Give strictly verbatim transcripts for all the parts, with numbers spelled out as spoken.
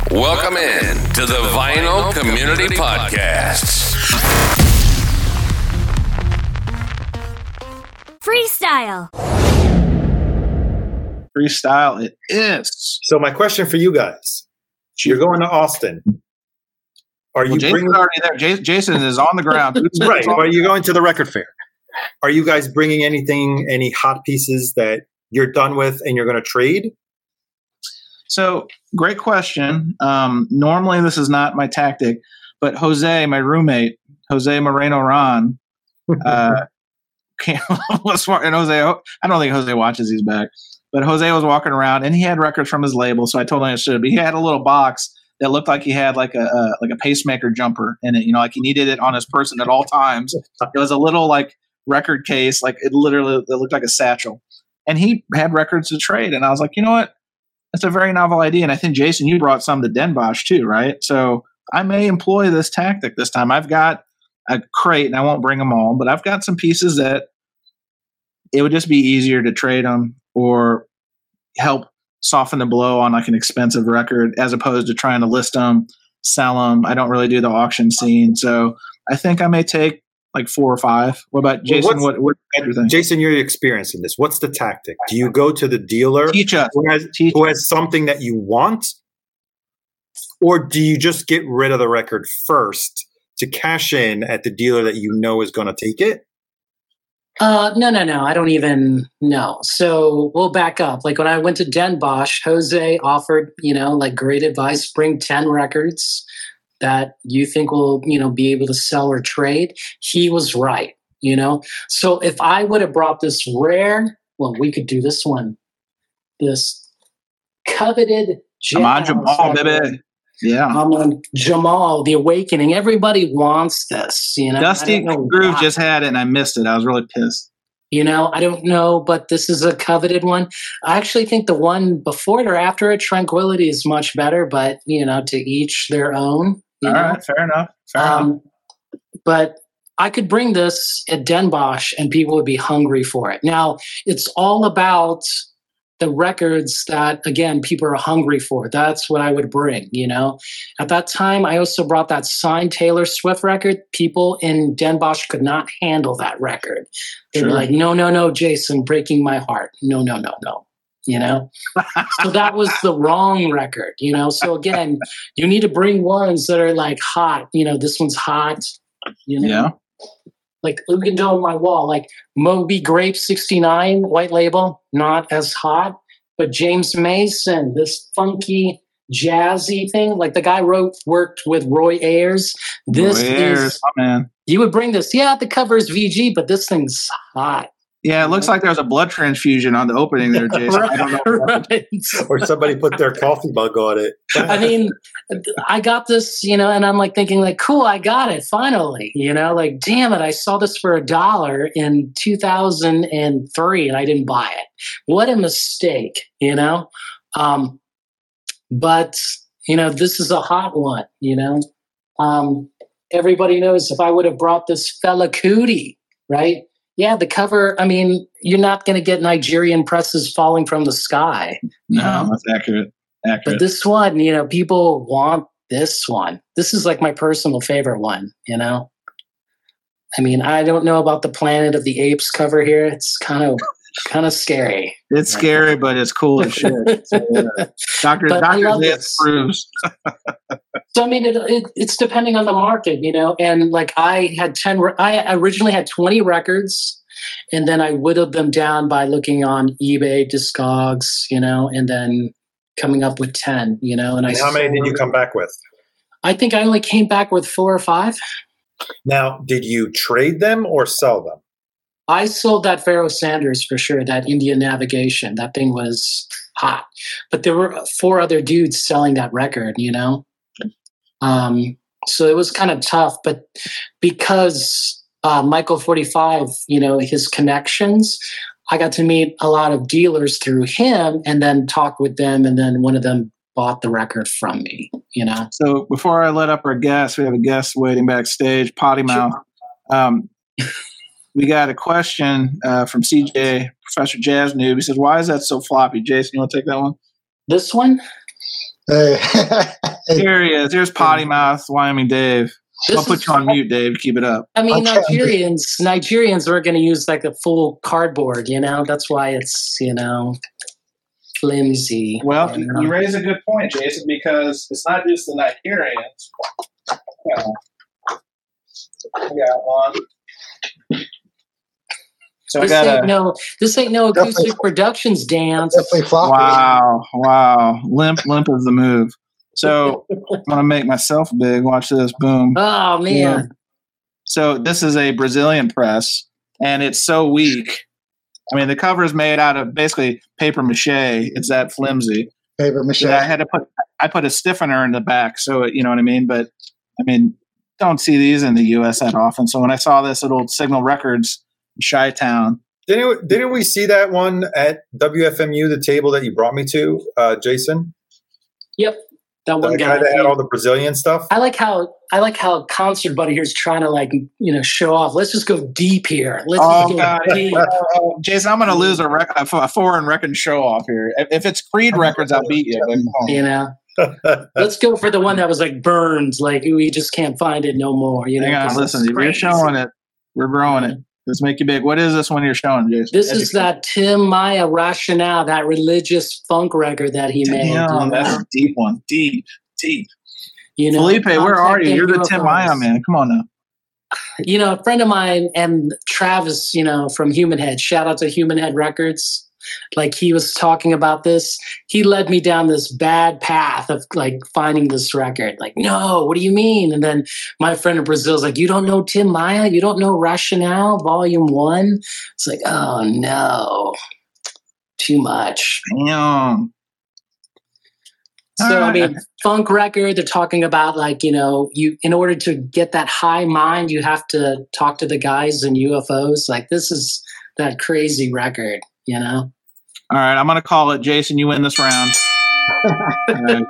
Welcome in to the Vinyl Community Podcast. Freestyle. Freestyle it is. So my question for you guys, you're going to Austin. Are Well, you Jason's bringing already there. Jason, Jason is on the ground. right? Are you going to the record fair? Are you guys bringing anything, any hot pieces that you're done with and you're going to trade? So, great question. Um, normally, this is not my tactic, but Jose, my roommate, Jose Moreno Ron, uh, came, was and Jose. I don't think Jose watches these back, but Jose was walking around and he had records from his label. So I told him I should. But he had a little box that looked like he had like a, a like a pacemaker jumper in it. You know, like he needed it on his person at all times. It was a little like record case, like it literally it looked like a satchel, and he had records to trade. And I was like, you know what? That's a very novel idea. And I think, Jason, you brought some to Den Bosch too, right? So I may employ this tactic this time. I've got a crate, and I won't bring them all, but I've got some pieces that it would just be easier to trade them or help soften the blow on like an expensive record as opposed to trying to list them, sell them. I don't really do the auction scene. So I think I may take like four or five. What about Jason? Well, what, what do you think? Jason, you're experiencing this. What's the tactic? Do you go to the dealer Teach us. who has, Teach who has something that you want? Or do you just get rid of the record first to cash in at the dealer that you know is going to take it? Uh, no, no, no. I don't even know. So we'll back up. Like when I went to Den Bosch, Jose offered, you know, like great advice, bring ten records that you think will, you know, be able to sell or trade. He was right, you know? So if I would have brought this rare, well, we could do this one, this coveted Come on, Jamal, baby. Yeah. I'm on Jamal, The Awakening. Everybody wants this, you know? Dusty Groove just had it and I missed it. I was really pissed. You know, I don't know, but this is a coveted one. I actually think the one before it or after it, Tranquility, is much better, but, you know, to each their own. All know? right, fair enough. Fair um, enough. But I could bring this at Den Bosch and people would be hungry for it. Now, it's all about the records that, again, people are hungry for. That's what I would bring, you know? At that time, I also brought that signed Taylor Swift record. People in Den Bosch could not handle that record. They Sure. were like, no, no, no, Jason, breaking my heart. No, no, no, no. You know? So that was the wrong record, you know? So again, you need to bring ones that are like hot. You know, this one's hot. You know? Yeah. Like, look at on my wall, like Moby Grape sixty-nine, white label, not as hot. But James Mason, this funky, jazzy thing, like the guy wrote, worked with Roy Ayers. This Roy Ayers, is, oh, man. You would bring this. Yeah, the cover is V G, but this thing's hot. Yeah, it looks like there's a blood transfusion on the opening there, Jason. right, I don't know. right. Or somebody put their coffee mug on it. I mean, I got this, you know, and I'm like thinking like, cool, I got it finally, you know, like, damn it. I saw this for a dollar in two thousand three and I didn't buy it. What a mistake, you know? Um, but, you know, this is a hot one, you know? Um, everybody knows if I would have brought this Fela Kuti, right? Yeah, the cover, I mean, you're not going to get Nigerian presses falling from the sky. No, know? that's accurate. Accurate. But this one, you know, people want this one. This is like my personal favorite one, you know? I mean, I don't know about the Planet of the Apes cover here. It's kind of kind of scary. It's scary, but it's cool as shit. So, yeah. Doctor But I love Doctor this. proves. So I mean, it, it, it's depending on the market, you know. And like I had ten, re- I originally had twenty records, and then I whittled them down by looking on eBay, Discogs, you know, and then coming up with ten, you know. And, And I how many did you sold- come back with? I think I only came back with four or five. Now, did you trade them or sell them? I sold that Pharoah Sanders for sure. That Indian Navigation, that thing was hot. But there were four other dudes selling that record, you know. Um, so it was kind of tough, but because uh, Michael forty-five, you know, his connections, I got to meet a lot of dealers through him and then talk with them. And then one of them bought the record from me, you know. So before I let up our guest, we have a guest waiting backstage, Potty Mouth. Um, we got a question uh, from C J, Professor Jazz Noob. He says, why is that so floppy? Jason, you want to take that one? This one? Hey, Here he is. Here's Potty Mouth, Wyoming Dave. This I'll put is- you on mute, Dave. Keep it up. I mean, Okay. Nigerians, Nigerians are going to use like a full cardboard, you know? That's why it's, you know, flimsy. Well, you you, know? you raise a good point, Jason, because it's not just the Nigerians. Yeah. I got one. So I This got ain't a no, this ain't no acoustic Definitely- productions dance. Definitely floppy. wow, wow. Limp, limp is the move. So I'm gonna make myself big. Watch this. Boom. Oh man, Yeah. So this is a Brazilian press, and it's so weak. I mean, the cover is made out of basically paper mache. It's that flimsy. Paper mache. So I had to put I put a stiffener in the back, so it, you know what I mean. But I mean, don't see these in the U S that often. So when I saw this at old Signal Records in Chi-Town, Didn't didn't we see that one at W F M U, the table that you brought me to, uh, Jason? yep, that one The guy. guy that had all the Brazilian stuff. I like how I like how Concert Buddy here is trying to like you know show off. Let's just go deep here. Let's oh just go god, deep. oh, Jason, I'm going to lose a, rec- a f- a foreign record show off here. If, if it's Creed Records, I'll beat you. But come on. You know, let's go for the one that was like Burns. Like we just can't find it no more. You know, Hang on, 'cause listen. it's If you're crazy. showing it, we're growing it. Let's make you big. What is this one you're showing, Jason? This is that Tim Maya Rationale, that religious funk record that he made. Damn, you know? that's a deep one. Deep, deep. You know, Felipe, where are you? Contact You're the U F Tim Os. Maya man. Come on now. You know, a friend of mine and Travis, you know, from Human Head, shout out to Human Head Records. Like he was talking about this. He led me down this bad path of like finding this record. Like, no, what do you mean? And then my friend in Brazil's like, you don't know Tim Maya? You don't know Rationale Volume One? It's like, oh no, too much. Damn. So All I right. mean, funk record. They're talking about like you know, you in order to get that high mind, you have to talk to the guys in U F Os. Like this is that crazy record, you know. All right, I'm going to call it. Jason, you win this round. All right.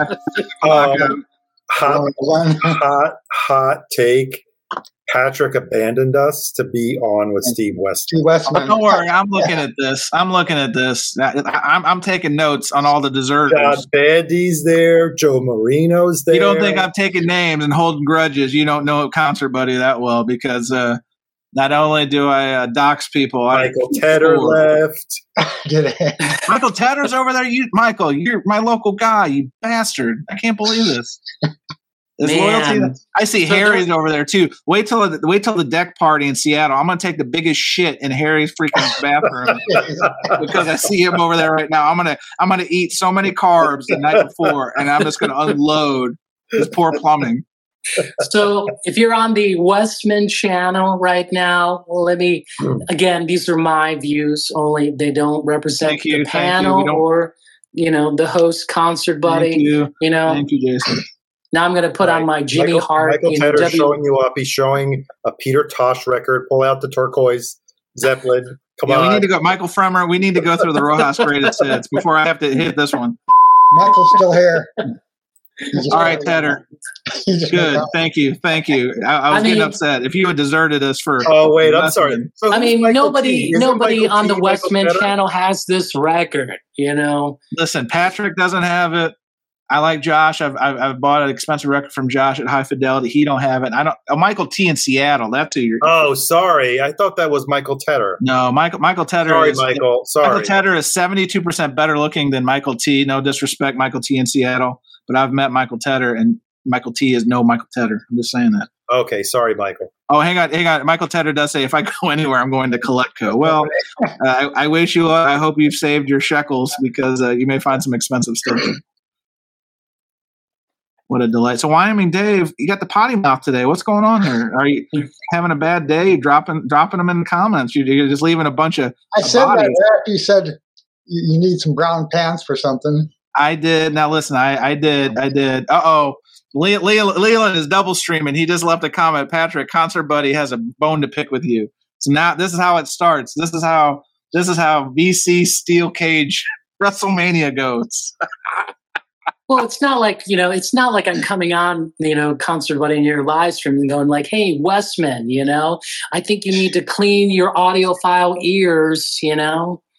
Um, hot, One- hot, hot take. Patrick abandoned us to be on with Steve West. Steve Westman. Don't worry, I'm looking at this. I'm looking at this. I, I'm, I'm taking notes on all the deserters. Got Bandy's there. Joe Marino's there. You don't think I'm taking names and holding grudges? You don't know Concert Buddy that well because uh, not only do I uh, dox people, Michael I, Tedder left. Did it? Michael Tedder's over there. You, Michael, you're my local guy. You bastard! I can't believe this. This Man. loyalty. I see So Harry's there- over there too. Wait till the, wait till the deck party in Seattle. I'm gonna take the biggest shit in Harry's freaking bathroom because I see him over there right now. I'm gonna I'm gonna eat so many carbs the night before, and I'm just gonna unload this poor plumbing. So if you're on the Westman channel right now, well, let me again. These are my views only. They don't represent Thank you, the thank you. panel We don't- or you know the host, Concert Buddy. Thank you, You know. thank you, Jason. Now I'm going to put on my Jimmy Michael, Hart. Michael you know, Tedder's W- showing you up. He's showing a Peter Tosh record. Pull out the turquoise Zeppelin. Come Yeah, on. we need to go, Michael Fremer. We need to go through the Rojas greatest hits before I have to hit this one. Michael's still here. He just- All right, Tedder. he just Good. went out. Thank you. Thank you. I, I was I getting mean- upset if you had deserted us for. Oh wait, I'm Westman. sorry. So I who's mean, Michael nobody, T? Isn't nobody Michael on T the Michael Westman Tedder? channel has this record. You know, Listen, Patrick doesn't have it. I like Josh. I've, I've I've bought an expensive record from Josh at High Fidelity. He don't have it. I don't. Oh, Michael T in Seattle. That's who you're. Oh, sorry. I thought that was Michael Tedder. No, Michael Michael Tedder. Sorry, is, Michael. Sorry. Michael Tedder is seventy-two percent better looking than Michael T. No disrespect, Michael T in Seattle, but I've met Michael Tedder, and Michael T is no Michael Tedder. I'm just saying that. Okay, sorry, Michael. Oh, hang on, hang on. Michael Tedder does say, if I go anywhere, I'm going to Coletco. Well, uh, I, I wish you. Uh, I hope you've saved your shekels because uh, you may find some expensive stuff. What a delight! So, Wyoming Dave, you got the potty mouth today. What's going on here? Are you having a bad day? You dropping dropping them in the comments? You- You're just leaving a bunch of. I said that bodies. right after you said you, you need some brown pants for something. I did. Now listen, I, I did. I did. Uh oh. Le- Le- Leland is double streaming. He just left a comment. Patrick, Concert Buddy has a bone to pick with you. So now this is how it starts. This is how this is how V C Steel Cage WrestleMania goes. well, it's not like you know, it's not like I'm coming on, you know, Concert Buddy in your live stream and going like, "Hey, Westman, you know, I think you need to clean your audiophile ears," you know.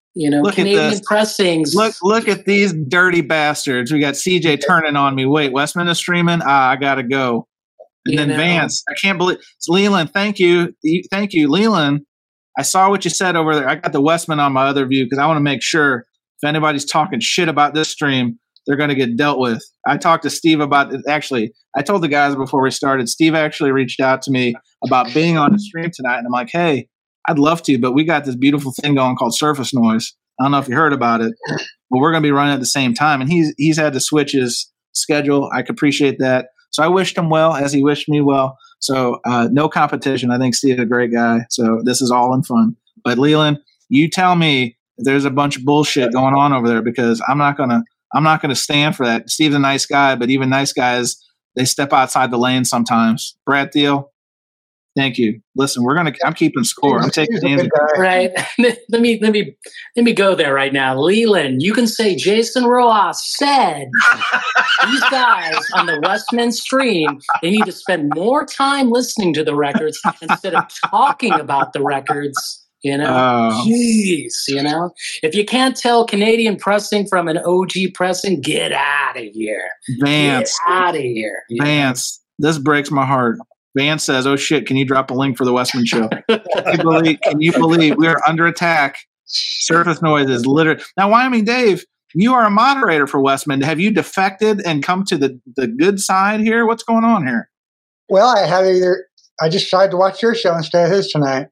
You know, Look at Canadian this. pressings. Look, look at these dirty bastards. We got C J turning on me. Wait, Westman is streaming. Ah, I gotta go. And You then know. Vance, I can't believe it's Leland. Thank you, thank you, Leland. I saw what you said over there. I got the Westman on my other view because I want to make sure if anybody's talking shit about this stream, they're going to get dealt with. I talked to Steve about it. Actually, I told the guys before we started. Steve actually reached out to me about being on the stream tonight, and I'm like, hey, I'd love to, but we got this beautiful thing going called Surface Noise. I don't know if you heard about it, but we're going to be running at the same time. And he's he's had to switch his schedule. I could appreciate that. So I wished him well as he wished me well. So uh, no competition. I think Steve's a great guy. So this is all in fun. But Leland, you tell me if there's a bunch of bullshit going on over there because I'm not gonna I'm not gonna stand for that. Steve's a nice guy, but even nice guys, they step outside the lane sometimes. Brad Thiel, thank you. Listen, we're gonna. I'm keeping score. I'm taking names. Right. let me let me let me go there right now. Leland, you can say Jason Rojas said these guys on the Westman stream, they need to spend more time listening to the records instead of talking about the records. You know, Oh. jeez, you know, if you can't tell Canadian pressing from an O G pressing, get out of here. Vance, Get out of here. You know? Vance, this breaks my heart. Vance says, "Oh shit, can you drop a link for the Westman show?" Can you believe, can you believe we are under attack? Surface Noise is literally now. Wyoming Dave, you are a moderator for Westman. Have you defected and come to the the good side here? What's going on here, Well, I had either. I just tried to watch your show instead of his tonight.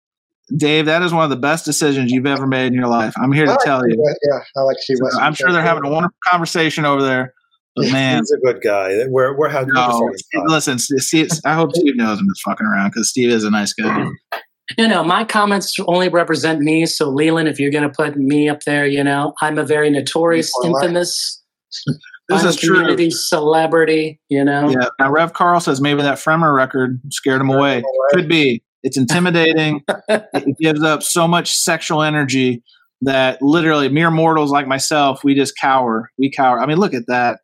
Dave? That is one of the best decisions you've ever made in your life. I'm here I to like tell to see you. what- yeah, I like to see So Westman. I'm sure they're having a wonderful conversation over there. But man, He's a good guy. We're we're having no, listen. Steve, I hope Steve knows I'm just fucking around because Steve is a nice guy. You know, my comments only represent me. So, Leland, if you're going to put me up there, you know, I'm a very notorious, infamous, This is true. community celebrity. You know, Yeah. Now, Rev Carl says maybe that Fremer record scared him away. Could be. It's intimidating. It gives up so much sexual energy that literally mere mortals like myself, we just cower. We cower. I mean, look at that.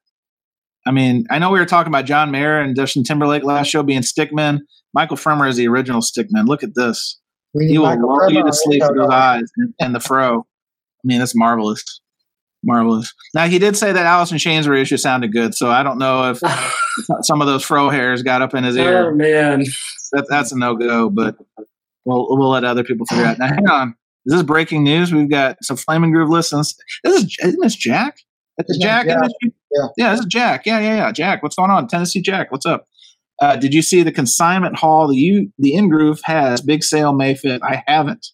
I mean, I know we were talking about John Mayer and Justin Timberlake last show being stickmen. Michael Fremer is the original stickman. Look at this. We need He will Michael lull you Bremer to on sleep the with those show. eyes and, and the fro. I mean, that's marvelous. Marvelous. Now, he did say that Alice in Chains reissue sounded good, so I don't know if some of those fro hairs got up in his oh ear. man, That, that's a no-go, but we'll, we'll let other people figure it out. Now, hang on. Is this breaking news? We've got some Flaming Groove listens. This is, isn't this Jack? Is His name's Jack? Jack. Isn't it? Yeah. Yeah, this is Jack. Yeah, yeah, yeah. Jack, what's going on? Tennessee Jack, what's up? Uh, did you see the consignment haul that you the In Groove has? Big sale May fifth. I haven't.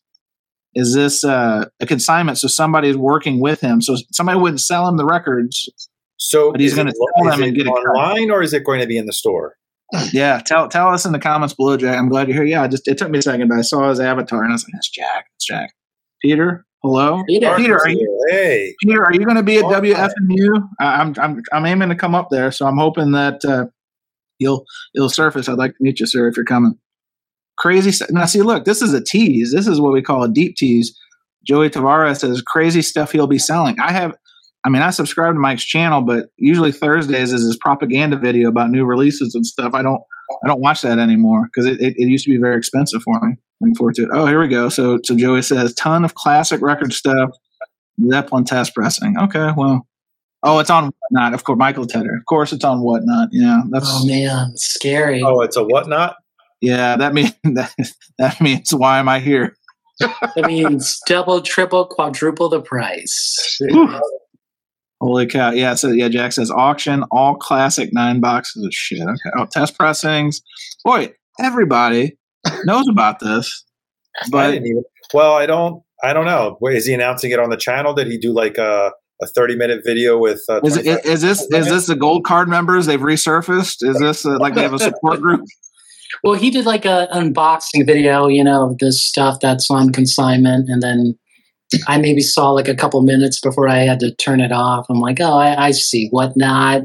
Is this uh, a consignment? So somebody is working with him. So somebody wouldn't sell him the records. So But he's is gonna it- sell is them and it get a cut. online, or is it going to be in the store? Yeah, tell tell us in the comments below, Jack. I'm glad you're here. Yeah, I just it took me a second, but I saw his avatar and I was like, "That's Jack. That's Jack." Peter, hello. Peter. Peter, are you Hey, Peter? Are you going to be at Oh, W F M U? I- I'm I'm I'm aiming to come up there, so I'm hoping that uh, you'll you'll surface. I'd like to meet you, sir, if you're coming. Crazy stuff. Now, see, look, this is a tease. This is what we call a deep tease. Joey Tavares says crazy stuff he'll be selling. I have. I mean, I subscribe to Mike's channel, but usually Thursdays is his propaganda video about new releases and stuff. I don't, I don't watch that anymore because it, it, it used to be very expensive for me. Looking forward to it. Oh, here we go. So, so Joey says ton of classic record stuff. Zeppelin test pressing. Okay, well, oh, it's on Whatnot. Of course, Michael Tedder. Of course, it's on Whatnot. Yeah, that's Oh man, scary. oh, it's a whatnot. yeah. That means that, that means why am I here? That means double, triple, quadruple the price. Holy cow! Yeah, so yeah, Jack says auction all classic nine boxes of shit. Okay, oh, test pressings. Boy, everybody knows about this, I but didn't even. Well, I don't. I don't know. Wait, is he announcing it on the channel? Did he do like a a thirty minute video with? Uh, is, it, is this is this the gold card members? They've resurfaced. Is this uh, like they have a support group? Well, he did like a unboxing video, you know, of this stuff that's on consignment, and then I maybe saw like a couple minutes before I had to turn it off. I'm like, oh, I, I see. Whatnot,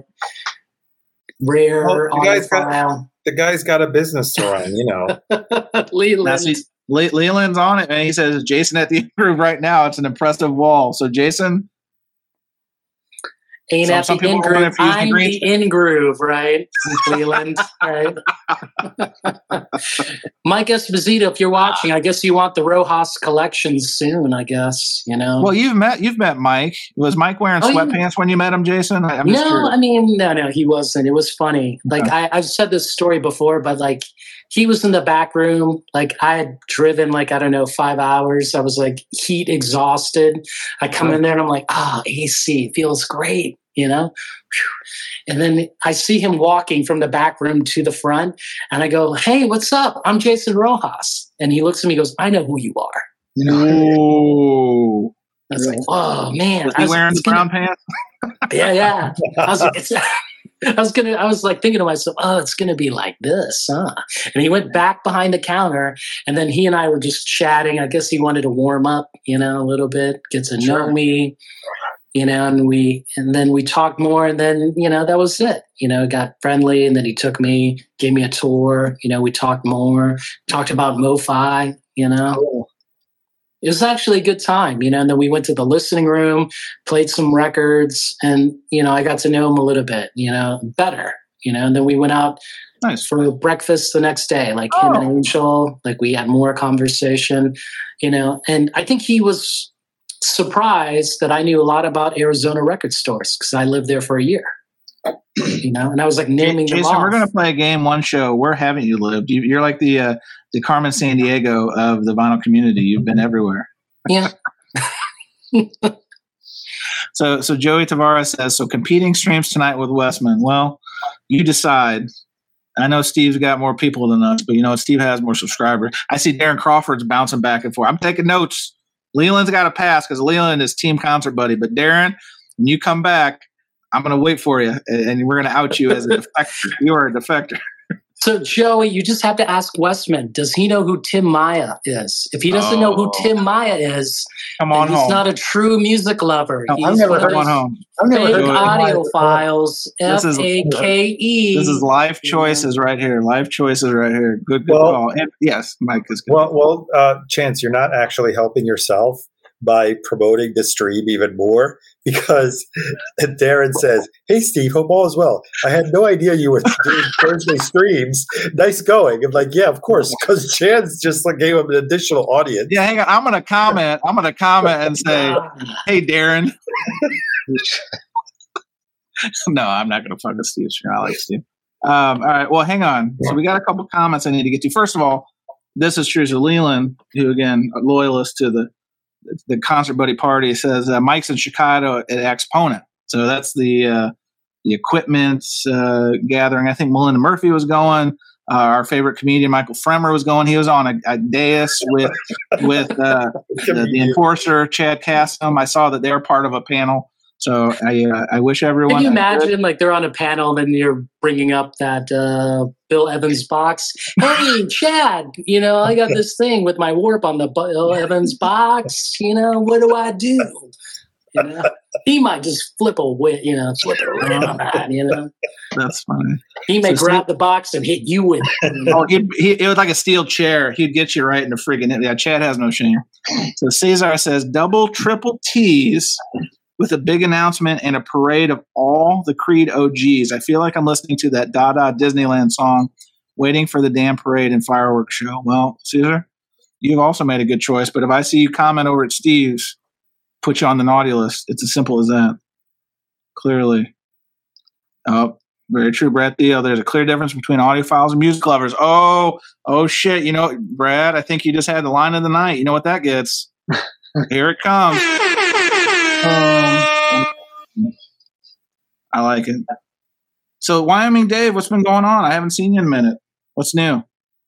rare, Well, you on guys got- file. the guy's got a business to run, you know. Leland. That's he, Le- Leland's on it, man. He says Jason at the group right now. It's an impressive wall. So Jason, Ain't Some- at some the people in are gonna groove. confuse the I'm green the in groove, right? Leland, right? Mike Esposito, if you're watching, I guess you want the Rojas collection soon. I guess you know. Well, you've met you've met Mike. Was Mike wearing Oh, yeah. sweatpants when you met him, Jason? I, I'm just no, curious. I mean, no, no, he wasn't. It was funny. Like Okay. I, I've said this story before, but like he was in the back room. Like I had driven like I don't know five hours. I was like heat exhausted. I come Okay. in there and I'm like, ah, A C feels great, you know. Whew. And then I see him walking from the back room to the front, and I go, "Hey, what's up? I'm Jason Rojas." And he looks at me, and goes, "I know who you are." You know, Ooh. I was like, "Oh man!" Was I he was, wearing it's the brown gonna- pants? Yeah, yeah. I was like, it's, I was gonna. I was like thinking to myself, "Oh, it's gonna be like this, huh?" And he went back behind the counter, and then he and I were just chatting. I guess he wanted to warm up, you know, a little bit, get to Sure. know me, you know. And we, and then we talked more, and then you know that was it. You know, got friendly, and then he took me, gave me a tour. You know, we talked more, talked about MoFi. You know, cool. it was actually a good time, you know. And then we went to the listening room, played some records, and you know, I got to know him a little bit, you know, better, you know. And then we went out Nice. for breakfast the next day, like him and Oh. Angel. Like we had more conversation, you know. And I think he was surprised that I knew a lot about Arizona record stores because I lived there for a year, you know. And I was like naming them Jason, off. we're going to play a game one show. Where haven't you lived? You, you're like the uh, the Carmen San Diego of the vinyl community. You've been everywhere. Yeah. So, so Joey Tavares says, so competing streams tonight with Westman. Well, you decide. I know Steve's got more people than us, but you know, Steve has more subscribers. I see Darren Crawford's bouncing back and forth. I'm taking notes. Leland's got to pass because Leland is team concert buddy. But Darren, when you come back, I'm going to wait for you, and and we're going to out you as a defector. You are a defector. So, Joey, you just have to ask Westman, does he know who Tim Maya is? If he doesn't know who Oh. Tim Maya is, Come then on he's home. not a true music lover. No, I've He's never one of heard Come on those home. I've never fake heard of audio Maya. files, This F is- A K E. This is life choices right here. Life choices right here. Good, good Well- call. And yes, Mike is good. Well, well, uh, Chance, you're not actually helping yourself by promoting the stream even more because Darren says, "Hey, Steve, hope all is well. I had no idea you were doing Thursday streams. Nice going." I'm like, "Yeah, of course," because Chance just like gave him an additional audience. Yeah, hang on. I'm going to comment. I'm going to comment and say, hey, Darren. No, I'm not going to fuck with Steve. Sure, I like Steve. Um, all right. Well, hang on. So we got a couple comments I need to get to. First of all, this is true. So Leland, who again, a loyalist to the the concert buddy party, says uh, Mike's in Chicago at Exponent. So that's the uh, the equipment uh, gathering. I think Melinda Murphy was going. Uh, our favorite comedian Michael Fremer was going. He was on a, a dais with with uh, the, the enforcer Chad Castum. I saw that they were part of a panel. So I uh, I wish everyone. Can you imagine, like, they're on a panel and then you're bringing up that uh, Bill Evans box? Hey, Chad, you know, I got this thing with my warp on the Bill Evans box. You know, what do I do? You know, he might just flip a wit, you know, flip it around on that, you know. That's funny. He may So grab the box and hit you with it. You know? Oh, he'd, he, it was like a steel chair. He'd get you right in the friggin' yeah. Chad has no shame. So Cesar says double, triple T's with a big announcement and a parade of all the Creed O Gs. I feel like I'm listening to that Dada Disneyland song, waiting for the damn parade and fireworks show. Well, Cesar, you've also made a good choice. But if I see you comment over at Steve's, put you on the naughty list. It's as simple as that. Clearly. Oh, very true, Brad Theo. There's a clear difference between audiophiles and music lovers. Oh, oh shit. You know, Brad, I think you just had the line of the night. You know what that gets? Here it comes. Um, I like it. So, Wyoming Dave, what's been going on? I haven't seen you in a minute. What's new?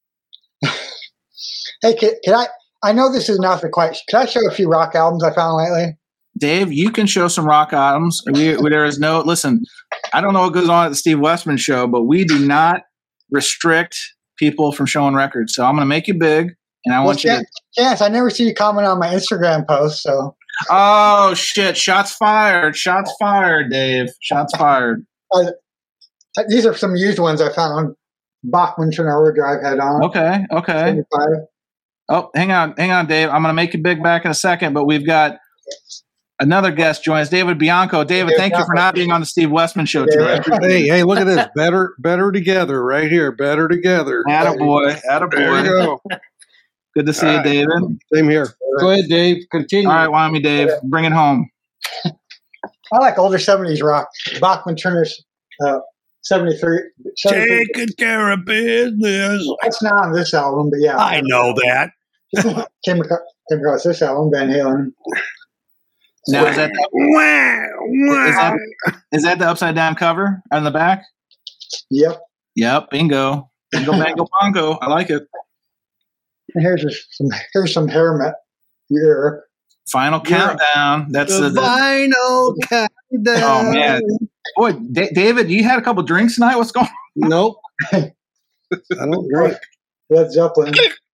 Hey, can, can I? I know this is not the question. Can I show a few rock albums I found lately? Dave, you can show some rock albums. We, we, there is no, listen, I don't know what goes on at the Steve Westman show, but we do not restrict people from showing records. So I'm going to make you big, and I Well, want you Chance, to. Chance, I never see you comment on my Instagram post, so Oh, shit. Shots fired. Shots fired, Dave. Shots fired. uh, these are some used ones I found on Bachman Turnover Drive Head On. Okay. Okay. seventy-five. Oh, hang on. Hang on, Dave. I'm going to make you big back in a second, but we've got Another guest joins, David Bianco. David, David thank you for Bianco. not being on the Steve Westman show Yeah. today. Hey, hey, look at this. Better better together right here. Better together. Attaboy. There you Attaboy. go. Good to see All you, right. David. Same here. Go ahead, Dave. Continue. All right, Wyoming Dave, bring it home. I like older seventies rock. Bachman Turner's uh, seventy-three. seventy-three. Taking care of business. That's not on this album, but yeah. I know that. came, across, came across this album, Van Halen. Now, is that, Wow, is, that, is that the upside down cover on the back? Yep. Yep, bingo. Bingo, bango, bongo. I like it. And here's a, some here's some hair met Europe. Final countdown. That's the the, the final countdown. oh man, boy, D- David, you had a couple drinks tonight. What's going on? Nope. I don't drink. Led Zeppelin.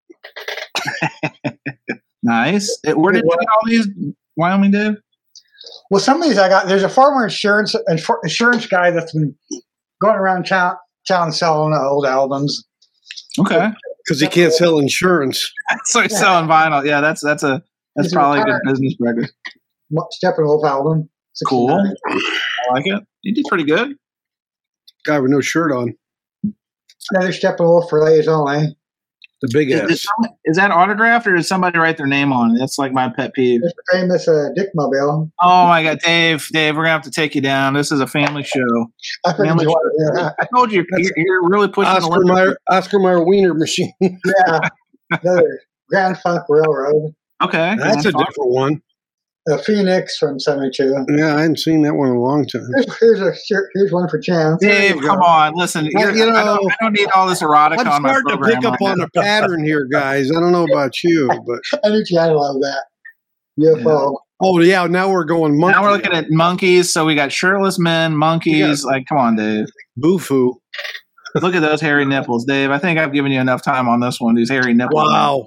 Nice. Eh, Where did you get all these, Wyoming Dave? Well, some of these I got. There's a former insurance insurance guy that's been going around town, town selling old albums. Okay, Because he can't sell insurance. so he's selling vinyl. Yeah, that's that's a that's He's probably a good retired. business practice. Steppenwolf album. Cool. sixty-nine. I like it. You did pretty good. Guy with no shirt on. Another Steppenwolf for ladies only. The big Is, ass. is, some- is that autographed or did somebody write their name on it? That's like my pet peeve. There's the famous uh, Dickmobile. Oh my God, Dave, Dave, we're gonna have to take you down. This is a family show. I figured Family you wanted to hear show. that. I told you, you're, you're really pushing the Oscar limit. Mayer, Oscar Mayer Wiener machine. Yeah. Another Grand Funk Railroad. Okay, That's a different one. A Phoenix from seventy-two. Yeah, I hadn't seen that one in a long time. Here's, here's a here- here's one for Chance. Dave, you go. come on, listen. Well, You're, you I, don't, know, I don't need all this erotica I'm on my starting to program. pick up right on now. a pattern here, guys. I don't know about you, but I knew Chance loved that. U F O. oh yeah, now we're going monkey. Now we're looking at monkeys. So we got shirtless men, monkeys. Like, come on, Dave. Bufu. Look at those hairy nipples, Dave. I think I've given you enough time on this one. These hairy nipples. Wow,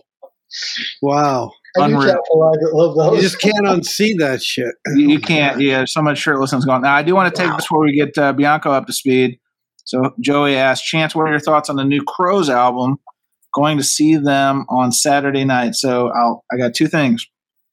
wow. I knew Unreal. Chance loved those. You just can't unsee that shit. You, you can't. Yeah, there's so much shirtlessness going. Now I do want to take this before we get uh, Bianco up to speed. So Joey asked, Chance, what are your thoughts on the new Crows album? Going to see them on Saturday night. So I'll, I got two things.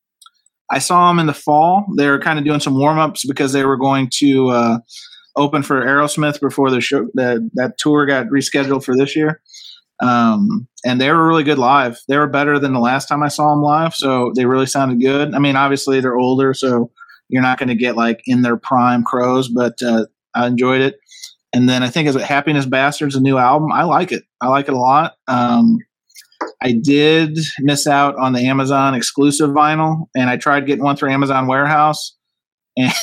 I saw them in the fall. They were kind of doing some warm ups because they were going to uh, open for Aerosmith before the show. The, that tour got rescheduled for this year. Um, and they were really good live. They were better than the last time I saw them live. So they really sounded good. I mean, obviously they're older, so you're not going to get like in their prime Crows, but uh, I enjoyed it. And then I think as Happiness Bastards, a new album, I like it. I like it a lot. Um, I did miss out on the Amazon exclusive vinyl, and I tried getting one through Amazon Warehouse, and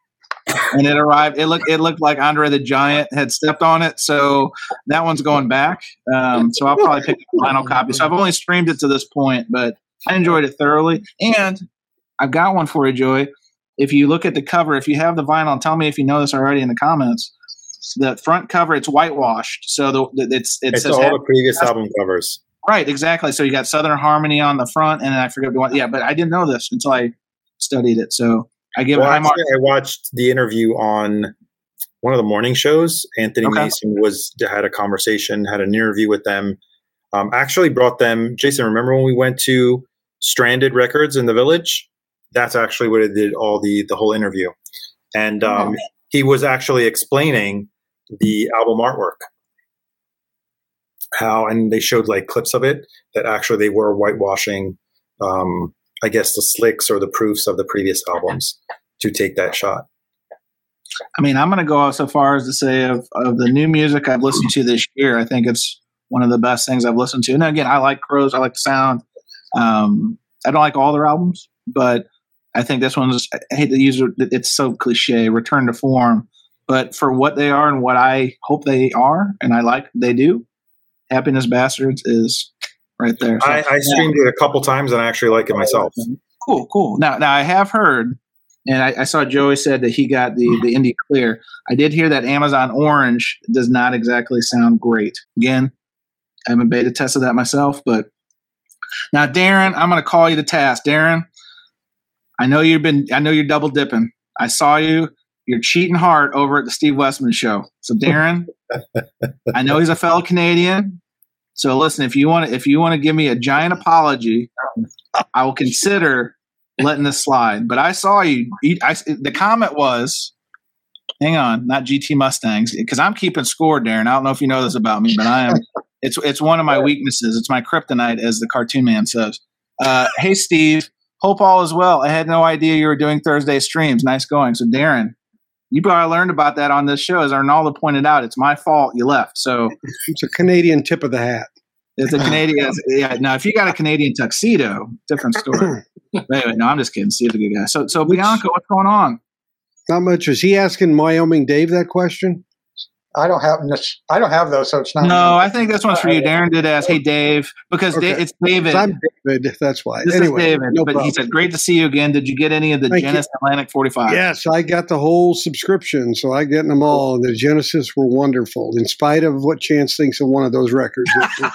and it arrived. It looked it looked like Andre the Giant had stepped on it, so that one's going back. Um, so I'll probably pick up a vinyl copy. So I've only streamed it to this point, but I enjoyed it thoroughly. And I've got one for you, Joey. If you look at the cover, if you have the vinyl, tell me if you know this already in the comments. The front cover, it's whitewashed, so the, the it's it It's says all Happy- the previous album covers. Right, exactly. So you got Southern Harmony on the front, and then I forget the one. Yeah, but I didn't know this until I studied it. So I give Well, it high marks. actually, I watched the interview on one of the morning shows. Anthony Okay. Mason was had a conversation, had an interview with them. Um, actually brought them. Jason, remember when we went to Stranded Records in the Village? That's actually what it did. All the the whole interview, and um, Oh. he was actually explaining the album artwork. How and they showed like clips of it that actually they were whitewashing, um, I guess the slicks or the proofs of the previous albums to take that shot. I mean, I'm going to go so far as to say of, of the new music I've listened to this year, I think it's one of the best things I've listened to. And again, I like Crows. I like the sound. Um, I don't like all their albums, but I think this one's, I hate to use it, it's so cliche, return to form. But for what they are and what I hope they are, and I like they do, Happiness Bastards is right there. So, I, I streamed it a couple times and I actually like it myself. Cool, cool. Now, now I have heard, and I, I saw Joey said that he got the the Indie Clear. I did hear that Amazon Orange does not exactly sound great. Again, I haven't beta tested that myself, but now, Darren, I'm going to call you to task. Darren, I know you've been, I know you're double dipping. I saw you. You're cheating hard over at the Steve Westman show. So, Darren, I know he's a fellow Canadian. So, listen, if you want to, if you want to give me a giant apology, I will consider letting this slide. But I saw you. you I, the comment was, hang on, not G T Mustangs, because I'm keeping score, Darren. I don't know if you know this about me, but I am. It's it's one of my weaknesses. It's my kryptonite, as the cartoon man says. Uh, hey, Steve. Hope all is well. I had no idea you were doing Thursday streams. Nice going. So, Darren, you probably learned about that on this show. As Arnaldo pointed out, it's my fault you left. So it's a Canadian tip of the hat. It's a Canadian. Yeah. Now, if you got a Canadian tuxedo, different story. But anyway, no, I'm just kidding. Steve's a good guy. So, so Bianca, what's going on? Not much. Is he asking Wyoming Dave that question? I don't have I don't have those, so it's not. No, I think this one's for you. Darren did ask, "Hey Dave," because Okay. da- it's David. I'm David. That's why. This anyway, is David. no but problem. he said, "Great to see you again. Did you get any of the Thank you. Genesis Atlantic forty-five?" Yes, I got the whole subscription, so I get them all. The Genesis were wonderful, in spite of what Chance thinks of one of those records, which,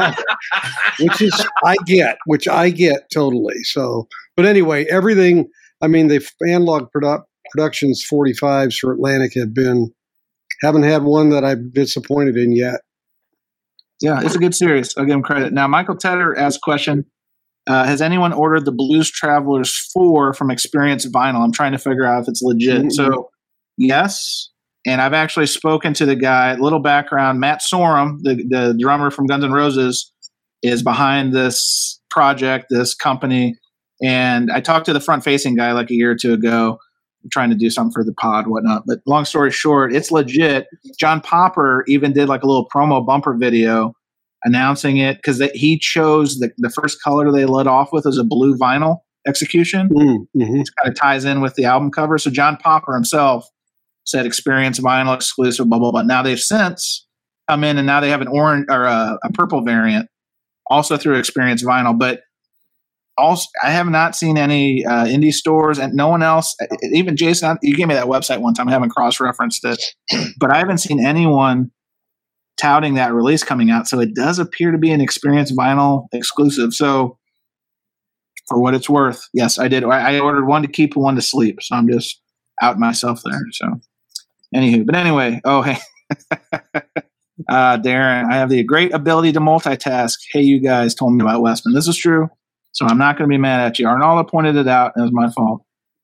which is I get, which I get totally. So, but anyway, everything. I mean, the analog produ- productions forty-fives for Atlantic have been. Haven't had one that I'm disappointed in yet. Yeah, it's a good series. I'll give him credit. Now, Michael Tedder asked a question. Uh, has anyone ordered the Blues Travelers four from Experience Vinyl? I'm trying to figure out if it's legit. Mm-hmm. So, yes. And I've actually spoken to the guy. Little background. Matt Sorum, the, the drummer from Guns N' Roses, is behind this project, this company. And I talked to the front-facing guy like a year or two ago. I'm trying to do something for the pod, whatnot. But long story short, it's legit. John Popper even did like a little promo bumper video announcing it because he chose the, the first color they led off with as a blue vinyl execution. Mm-hmm. It kind of ties in with the album cover. So John Popper himself said Experience Vinyl exclusive, blah, blah, blah. Now they've since come in and now they have an orange or a, a purple variant also through Experience Vinyl. But also, I have not seen any uh, indie stores, and no one else, even Jason, you gave me that website one time. I haven't cross-referenced it, but I haven't seen anyone touting that release coming out. So it does appear to be an Experience Vinyl exclusive. So for what it's worth, yes, I did. I ordered one to keep and one to sleep. So I'm just out myself there. So anywho, but anyway, oh, hey, uh, Darren, I have the great ability to multitask. Hey, you guys told me about Westman. This is true. So I'm not going to be mad at you. Arnaldo pointed it out. It was my fault.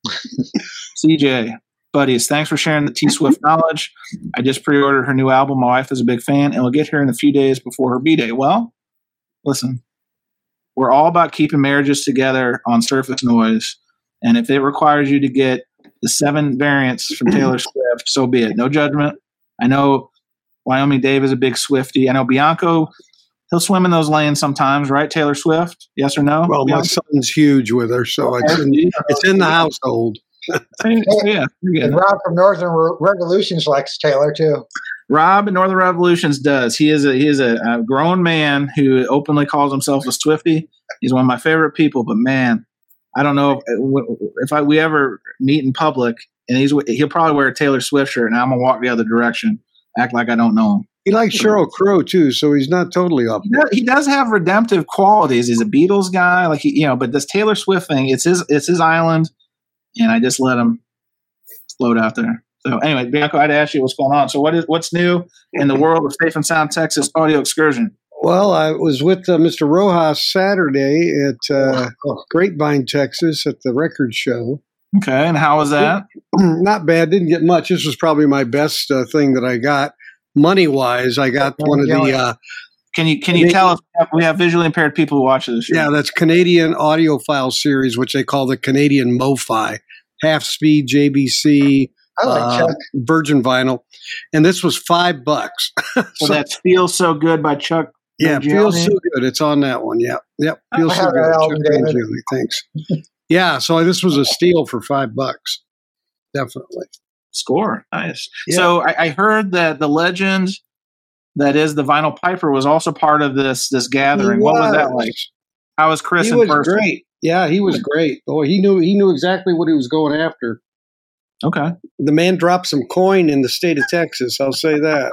C J, buddies, thanks for sharing the T-Swift knowledge. I just pre-ordered her new album. My wife is a big fan, and will get here in a few days before her B-Day. Well, listen, we're all about keeping marriages together on Surface Noise. And if it requires you to get the seven variants from Taylor Swift, so be it. No judgment. I know Wyoming Dave is a big Swiftie. I know Bianco, he'll swim in those lanes sometimes, right? Taylor Swift, yes or no? Well, my son's huge with her, so it's in, it's in the household. So, yeah, you're And good. Rob from Northern Re- Revolutions likes Taylor too. Rob in Northern Revolutions does. He is a he is a, a grown man who openly calls himself a Swiftie. He's one of my favorite people. But man, I don't know if, if I, we ever meet in public, and he's he'll probably wear a Taylor Swift shirt, and I'm gonna walk the other direction, act like I don't know him. He likes Sheryl Crow too, so he's not totally off. He does, he does have redemptive qualities. He's a Beatles guy, like he, you know. But this Taylor Swift thing, it's his it's his island, and I just let him float out there. So anyway, Bianco, I'd ask you what's going on. So what is what's new in the world of Safe and Sound Texas audio excursion? Well, I was with uh, Mister Rojas Saturday at uh, Grapevine, Texas, at the record show. Okay, and how was that? Not bad. Didn't get much. This was probably my best uh, thing that I got. Money wise, I got one of the. Uh, Can you can you tell us we have visually impaired people who watch this show? yeah, that's Canadian audiophile series, which they call the Canadian MoFi, half speed J B C, I like uh, Chuck. Virgin vinyl, and this was five bucks. So, So, that feels so good by Chuck. yeah, Mangione. feels so good. It's on that one. Yeah, yep, feels I so have good. that album, Chuck David. Mangione, thanks. Yeah, so this was a steal for five bucks, definitely. Score, nice. Yeah. So I, I heard that the legend that is the Vinyl Piper was also part of this this gathering. He What was that was. like? How was Chris He in was person? great. Yeah, he was great. Boy, he knew he knew exactly what he was going after. Okay. The man dropped some coin in the state of Texas. I'll say that.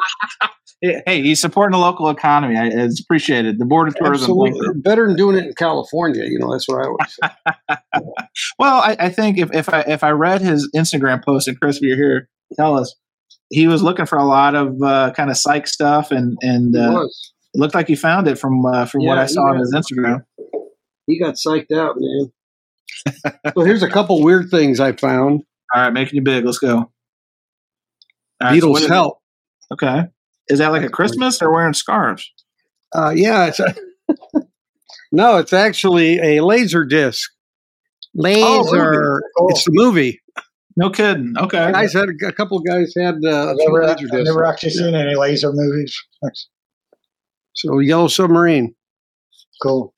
Hey, he's supporting the local economy. I, it's appreciated. The Board of Tourism. Absolutely. Better than doing it in California. You know, that's what I always say. Well, I, I think if, if I if I read his Instagram post, and Chris, if you're here, tell us, he was looking for a lot of uh, kind of psych stuff, and and He uh, was. it looked like he found it from uh, from what Yeah, I saw on he his was. Instagram. He got psyched out, man. So here's a couple weird things I found. All right, making you big. Let's go. All right, so what Beatles is it? help. Okay. Is that like a Christmas or wearing scarves? Uh, yeah, it's a, no, it's actually a laser disc. Laser. Oh, cool. It's the movie. No kidding. Okay. Guys had a, a couple of guys had uh, I've never, laser I've discs. never actually seen any laser movies. So Yellow Submarine. Cool.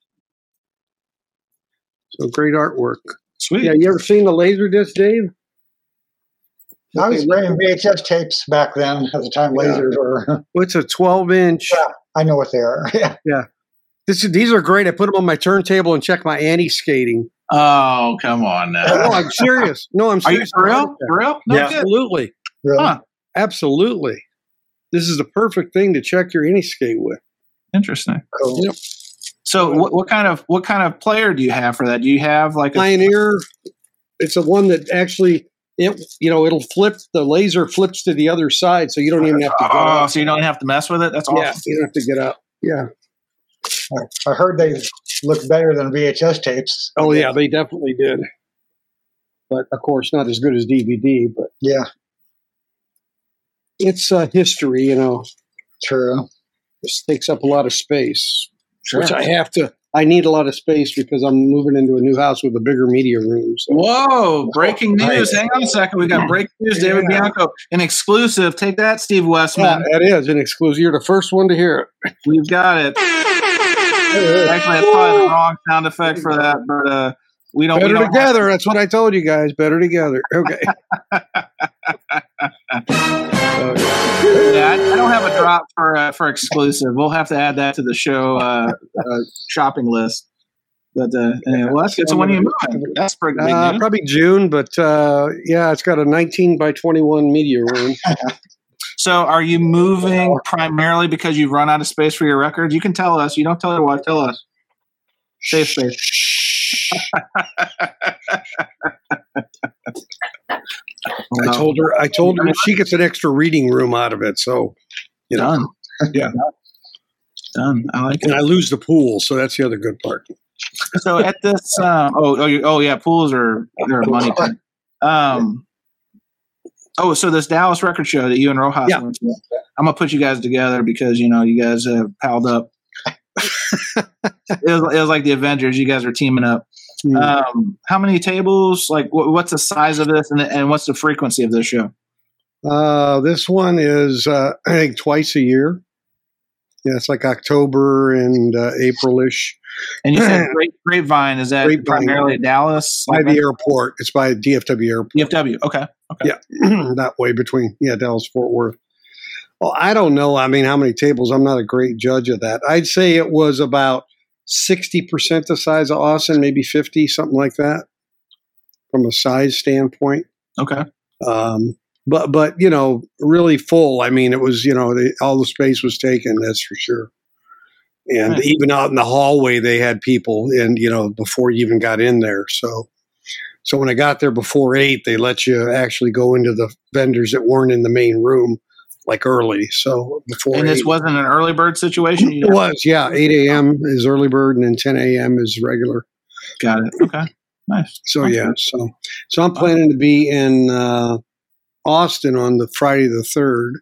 So great artwork. Sweet. Yeah, you ever seen the laser disc, Dave? I was renting V H S tapes back then at the time lasers were. Well, it's a twelve inch. Yeah, I know what they are. Yeah. This is, these are great. I put them on my turntable and check my anti-skating. Oh, come on now. No, I'm serious. No, I'm Are you serious. for real? For real? No Yeah. kidding. Absolutely. Really? Huh. Absolutely. This is the perfect thing to check your anti-skate with. Interesting. Cool. Yep. So, what, what kind of what kind of player do you have for that? Do you have like a Pioneer. It's a one that actually, it you know, it'll flip. The laser flips to the other side, so you don't even have to. Get oh, up. so you don't have to mess with it? That's Yeah, awesome. you don't have to get up. Yeah. I heard they look better than V H S tapes. Oh yeah, they definitely did. But of course, not as good as D V D. But Yeah, it's uh, history, you know. true. This takes up a lot of space, Sure. which I have to. I need a lot of space because I'm moving into a new house with a bigger media room. So. Whoa, breaking news. Nice. Hang on a second. We got breaking news. David Yeah. Bianco, an exclusive. Take that, Steve Yeah, Westman. that is an exclusive. You're the first one to hear it. We've got it. Actually, that's probably the wrong sound effect for that, but uh, we don't. Better we don't together. That's what I told you guys. Better together. Okay. Oh, yeah. Yeah, I, I don't have a drop for uh, for exclusive. We'll have to add that to the show uh, uh, shopping list. But uh, anyway, well, that's good. So when are you moving? That's pretty big Uh, news. probably June, but uh, yeah, it's got a nineteen by twenty-one media room. So are you moving primarily because you've run out of space for your records? You can tell us. You don't tell your wife. Tell us. Safe space. I told her. I told her she gets an extra reading room out of it. So, you know, Done. Yeah. Done. I like and it. I lose the pool, so that's the other good part. So at this, um, oh, oh, you, oh, yeah, pools are they're a money pit. Um, oh, so this Dallas record show that you and Rojas Yeah. went to, I'm gonna put you guys together because you know you guys have palled up. it, was, it was like the Avengers. You guys are teaming up. Hmm. Um, how many tables? Like, wh- what's the size of this, and, and what's the frequency of this show? Uh, this one is, uh, I think, twice a year. Yeah, it's like October and uh, April-ish. And you said Grape, Grapevine. Is that Grapevine. primarily Dallas? By Like the airport. It's by D F W Airport. D F W. Okay. Okay. Yeah, that way between, yeah, Dallas, Fort Worth. Well, I don't know. I mean, how many tables? I'm not a great judge of that. I'd say it was about sixty percent the size of Austin, maybe fifty, something like that, from a size standpoint. Okay. Um, but, but you know, really full. I mean, it was, you know, the, all the space was taken, that's for sure. And Nice. even out in the hallway, they had people, and you know, before you even got in there. So, so when I got there before eight, they let you actually go into the vendors that weren't in the main room, like early. So before And this eight, wasn't an early bird situation? You it was, yeah, eight a.m. is early bird, and then ten a.m. is regular. got it. Okay. Nice. So Okay. yeah, so so I'm planning to be in uh, Austin on the Friday the third.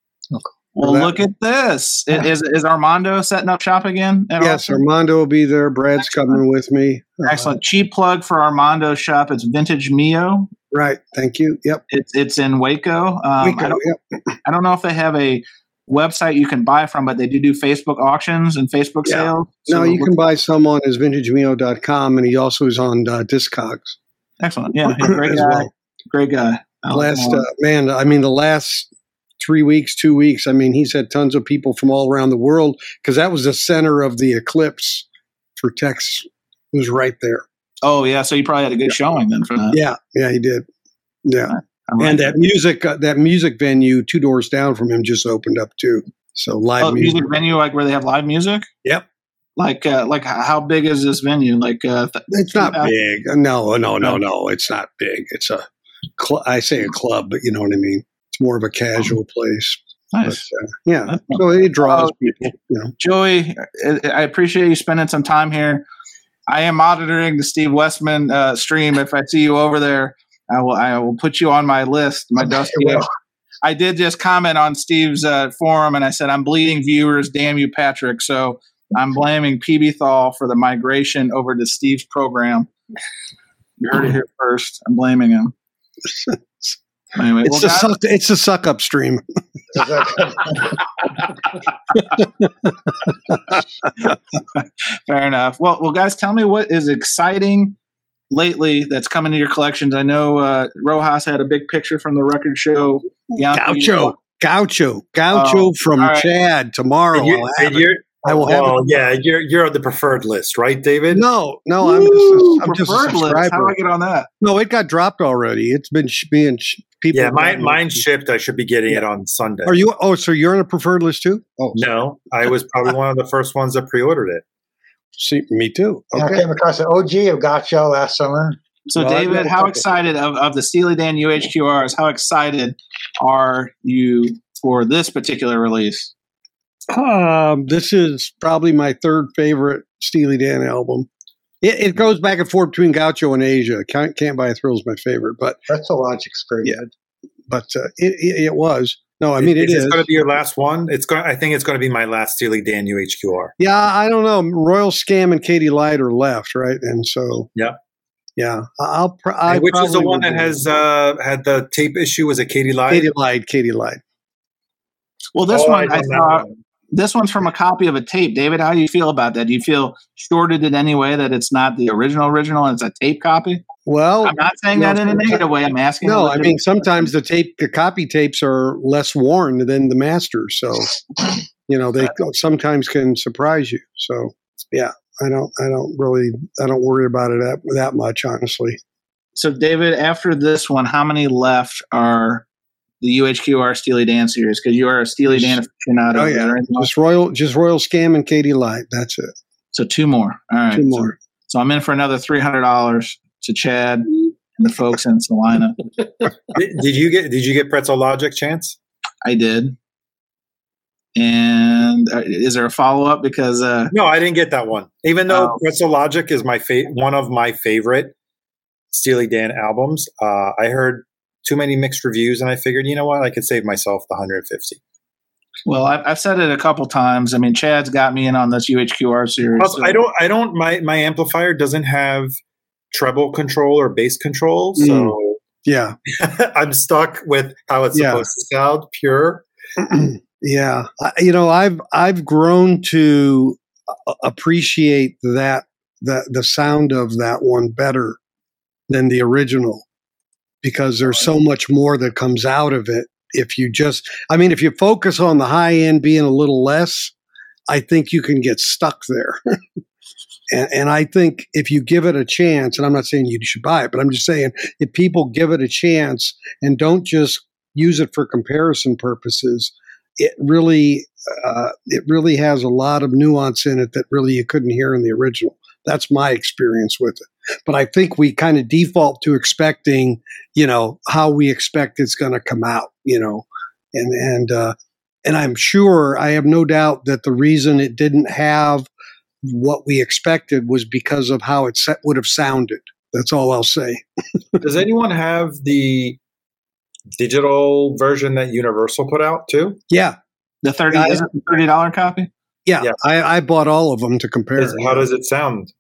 Well, that- look at this. I- Is, is Armando setting up shop again? at Yes, Austin? Armando will be there. Brad's coming with me. Uh, Excellent. Cheap plug for Armando's shop. It's Vintage Mio. Right. Thank you. Yep. It's it's in Waco. Um, Waco, I, don't, yep. I don't know if they have a website you can buy from, but they do do Facebook auctions and Facebook Yeah. sales. No, So you look- can buy some on his vintage mio dot com, and he also is on uh, Discogs Excellent. Yeah, yeah, great as guy. well. Great guy. I'll- Last um, uh, man, I mean, the last three weeks, two weeks. I mean, he's had tons of people from all around the world because that was the center of the eclipse for Tex. It was right there. oh yeah, so you probably had a good showing then for that. Yeah, yeah, he did. Yeah, I like and it. that music, uh, that music venue two doors down from him just opened up too. So live Oh, music. music venue, like where they have live music. Yep. Like, uh, like h- how big is this venue? Like, uh, th- It's not Yeah. big. No, no, no, no. It's not big. It's a, cl- I say a club, but you know what I mean. It's more of a casual place. nice. But, uh, yeah. That's So it draws Oh, people. You know. Joey, I I appreciate you spending some time here. I am monitoring the Steve Westman uh, stream. If I see you over there, I will I will put you on my list, my dusty. I did just comment on Steve's uh, forum, and I said, I'm bleeding viewers. Damn you, Patrick. So I'm blaming P B Thal for the migration over to Steve's program. You heard it here first. I'm blaming him. Anyway, it's, well, a suck, it's a suck up stream. Fair enough. Well, well, guys, tell me what is exciting lately that's coming to your collections. I know uh, Rojas had a big picture from the record show. Gaucho, Gaucho, Gaucho Oh, from all right. Chad tomorrow. And you, I'll have and it. you're, I will have well, it. yeah, you're you're on the preferred list, right, David? No, no, I'm Ooh, just a, I'm just a preferred list. How do subscriber. I get on that? No, it got dropped already. It's been sh- being sh- people. Yeah, mine mine's shipped. I should be getting it on Sunday. Are you? Oh, so you're on a preferred list too? Oh, No, I was probably one of the first ones that pre-ordered it. see, me too. I Okay. came across an O G of Gotcha last summer. So, Well, I David, gotta how check it. excited of, of the Steely Dan U H Q Rs, how excited are you for this particular release? Um, this is probably my third favorite Steely Dan album. It, it goes back and forth between Gaucho and Asia. Can't, Can't Buy a Thrill is my favorite, but That's a Logic's pretty Yeah. good. but uh, it, it it was. No, I mean it is is. this going to be your last one? It's going. I think it's going to be my last Steely Dan U H Q R. Yeah, I don't know. Royal Scam and Katie Light are left, right? And so Yeah. yeah, I'll. Pr- I And which is the probably one will that do has it. uh, had the tape issue? Was it Katie Light? Katie Light? Katie Light. Well, this Oh, one, I I don't know. thought, this one's from a copy of a tape. David, how do you feel about that? Do you feel shorted in any way that it's not the original original and it's a tape copy? Well, I'm not saying no, that in a negative way. I'm asking. no, a I legit- mean sometimes the tape, the copy tapes are less worn than the masters, so you know they sometimes can surprise you. So yeah, I don't, I don't really, I don't worry about it that, that much, honestly. So, David, after this one, how many left are the U H Q R Steely Dan series? Because you are a Steely Dan aficionado. Oh Is yeah, there anything else? just Royal, just Royal Scam and Katie Light. That's it. So two more. All right. Two So- more. So, I'm in for another three hundred dollars to Chad and the folks in Salina. Did, did you get? Did you get Pretzel Logic, Chance? I did. And uh, is there a follow up? Because uh, No, I didn't get that one. Even though Oh. Pretzel Logic is my fa- one of my favorite Steely Dan albums, uh, I heard too many mixed reviews, and I figured, you know what, I could save myself the one hundred fifty. well, I've, I've said it a couple times. I mean, Chad's got me in on this U H Q R series. Plus, so- I don't. I don't. My my amplifier doesn't have treble control or bass control, Mm. so Yeah, I'm stuck with how it's Yeah. supposed to sound, pure. yeah. I, you know, I've I've grown to a- appreciate that the the sound of that one better than the original because there's so much more that comes out of it. If you just, I mean, if you focus on the high end being a little less, I think you can get stuck there. and, and I think if you give it a chance, and I'm not saying you should buy it, but I'm just saying if people give it a chance and don't just use it for comparison purposes, it really, uh, it really has a lot of nuance in it that really you couldn't hear in the original. That's my experience with it. But I think we kind of default to expecting, you know, how we expect it's going to come out, you know, and, and, uh, and I'm sure, I have no doubt that the reason it didn't have what we expected was because of how it set, would have sounded. That's all I'll say. Does anyone have the digital version that Universal put out too? Yeah. the thirty Yeah, I- is it the thirty dollar copy? Yeah. Yeah. I, I bought all of them to compare. Is- how does it sound?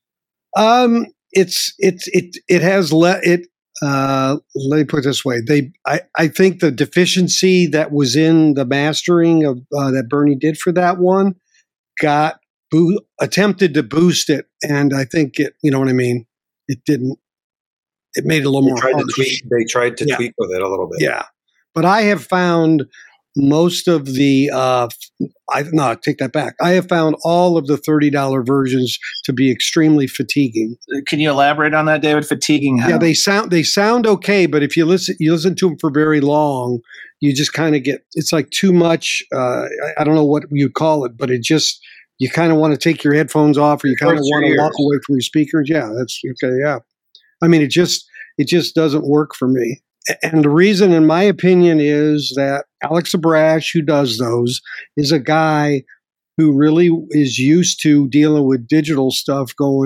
Um, it's it's it it has let it. Uh, let me put it this way: they, I, I think the deficiency that was in the mastering of uh, that Bernie did for that one got boo- attempted to boost it, and I think it. You know what I mean? It didn't. It made it a little They more tried to harsh. tweak. They tried to Yeah. tweak with it a little bit. Yeah, but I have found most of the. Uh, I no, I take that back. I have found all of the thirty dollar versions to be extremely fatiguing. Can you elaborate on that, David? Fatiguing how? Yeah, they sound they sound okay, but if you listen you listen to them for very long, you just kind of get it's like too much. Uh, I, I don't know what you'd call it, but it just you kind of want to take your headphones off, or you kind of hurts your want to walk ears. away from your speakers. Yeah, that's okay. Yeah, I mean it just it just doesn't work for me. A- And the reason, in my opinion, is that Alex Abrash, who does those, is a guy who really is used to dealing with digital stuff going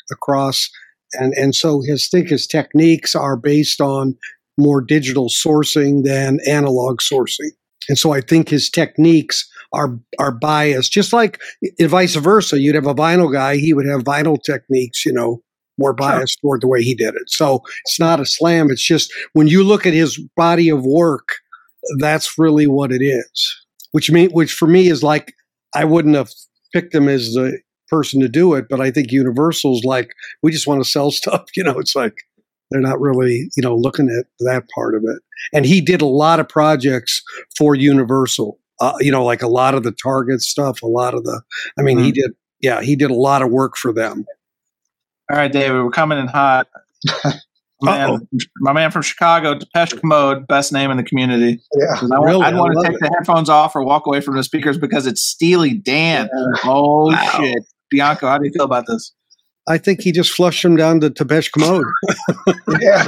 across. And, and so his think his techniques are based on more digital sourcing than analog sourcing. And so I think his techniques are are biased, just like vice versa. You'd have a vinyl guy, he would have vinyl techniques, you know, more biased sure. toward the way he did it. So it's not a slam. It's just when you look at his body of work, that's really what it is. Which mean, which for me is like, I wouldn't have picked him as the person to do it, but I think Universal's like, we just want to sell stuff. You know, it's like they're not really, you know, looking at that part of it. And he did a lot of projects for Universal. Uh, you know, like a lot of the Target stuff, a lot of the, I mean, mm-hmm. he did, yeah, he did a lot of work for them. All right, David, we're coming in hot. Man, my man from Chicago, Depeche Mode, best name in the community. Yeah, I, really, I'd want I to take it. the headphones off or walk away from the speakers because it's Steely Dan. Yeah. Oh, wow. Shit. Bianco, how do you feel about this? I think he just flushed him down to Depeche Mode. Yeah.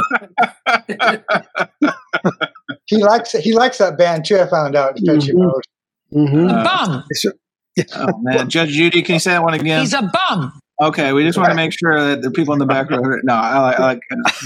he likes he likes that band too, I found out, Depeche mm-hmm. Mode. Mm-hmm. Uh, bum. Oh, man. Judge Judy, can you say that one again? He's a bum. Okay, we just want to make sure that the people in the back row. No, I like. I like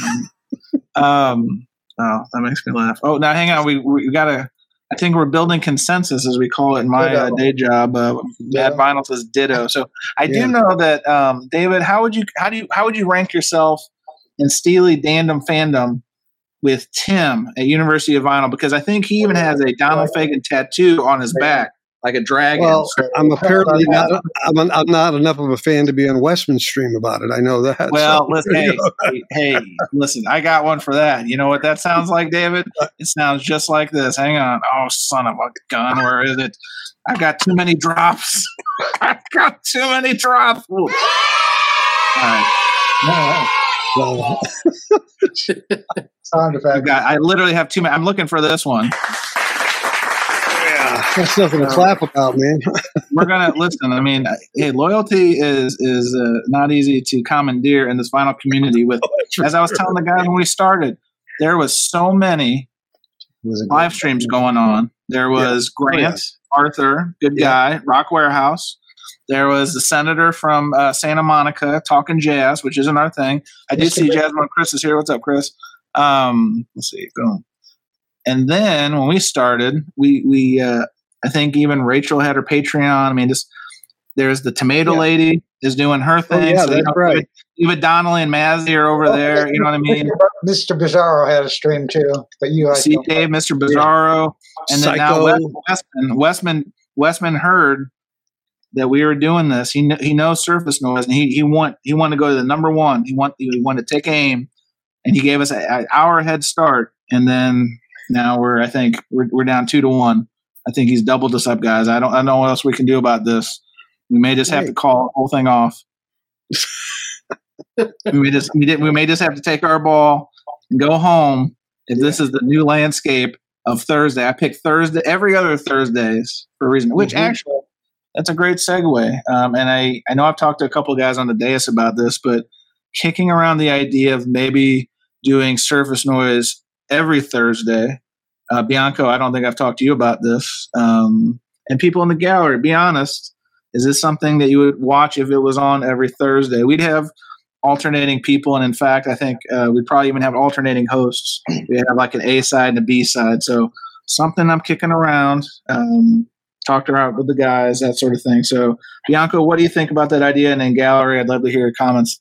um, oh, that makes me laugh. Oh, now hang on. We we gotta. I think we're building consensus, as we call it in my uh, day job. Uh, Bad Vinyl says ditto. So I yeah. do know that, um, David. How would you how do you how would you rank yourself in Steely Dandom fandom with Tim at University of Vinyl? Because I think he even has a Donald Fagen tattoo on his back. Like a dragon. Well, I'm apparently not. I'm, I'm not enough of a fan to be on Westman Stream about it. I know that. Well, so, listen, hey, hey, hey, listen. I got one for that. You know what that sounds like, David? It sounds just like this. Hang on. Oh, son of a gun! Where is it? I got too many drops. I got too many drops. Ooh. All right. Well, sound effect. I, got, I literally have too many. I'm looking for this one. That's nothing to clap about, man. We're gonna listen. I mean, hey, loyalty is is uh, not easy to commandeer in this vinyl community. With, as I was telling the guys when we started, there was so many live streams going on. There was yeah. Grant oh, yeah. Arthur, good yeah. guy, Rock Warehouse. There was the senator from uh, Santa Monica talking jazz, which isn't our thing. I do see Jasmine Chris is here. What's up, Chris? Um, let's see. Go. And then when we started, we we. Uh, I think even Rachel had her Patreon. I mean, just there's the Tomato yeah. Lady is doing her thing. Oh, yeah, so, that's you know, right. Even Donnelly and Mazzy are over there. You know what I mean? Mister Bizarro had a stream too, but you see Dave, Mister Bizarro, yeah. and then Psycho. now Westman, Westman, Westman heard that we were doing this. He he knows Surface Noise, and he he want he wanted to go to the number one. He want he wanted to take aim, and he gave us an hour head start. And then now we're I think we're we're down two to one. I think he's doubled us up, guys. I don't, I don't know what else we can do about this. We may just have to call the whole thing off. we may just, we, did, we may just have to take our ball and go home. If this is the new landscape of Thursday, I pick Thursday, every other Thursdays for a reason. Which mm-hmm. actually, that's a great segue. Um, and I, I know I've talked to a couple of guys on the dais about this, but kicking around the idea of maybe doing Surface Noise every Thursday. Uh, Bianco, I don't think I've talked to you about this. Um, and people in the gallery, be honest, is this something that you would watch if it was on every Thursday? We'd have alternating people. And in fact, I think uh, we'd probably even have alternating hosts. We'd have like an A side and a B side. So something I'm kicking around, um, talked around with the guys, that sort of thing. So Bianco, what do you think about that idea? And in gallery, I'd love to hear your comments.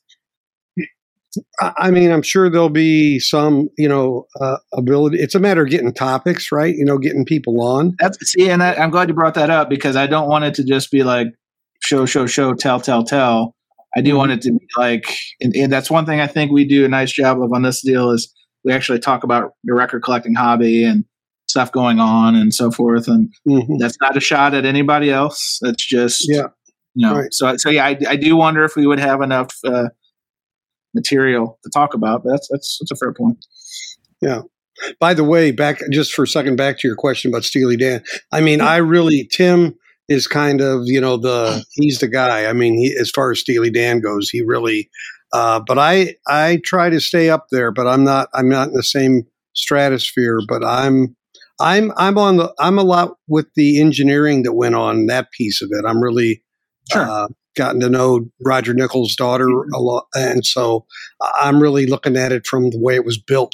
I mean, I'm sure there'll be some, you know, uh, ability. It's a matter of getting topics, right? You know, getting people on. That's see, and that, I'm glad you brought that up because I don't want it to just be like show, show, show, tell, tell, tell. I do mm-hmm. want it to be like, and, and that's one thing I think we do a nice job of on this deal is we actually talk about the record collecting hobby and stuff going on and so forth. And mm-hmm. that's not a shot at anybody else. It's just, yeah, you know. Right. So, so yeah, I, I do wonder if we would have enough. Uh, material to talk about, but that's that's that's a fair point. Yeah. By the way, back just for a second, back to your question about Steely Dan. I mean, I really Tim is kind of you know the he's the guy. I mean, he, as far as Steely Dan goes, he really. Uh, but I I try to stay up there, but I'm not I'm not in the same stratosphere. But I'm I'm I'm on the I'm a lot with the engineering that went on that piece of it. I'm really sure. Uh, gotten to know Roger Nichols' daughter a lot, and so I'm really looking at it from the way it was built.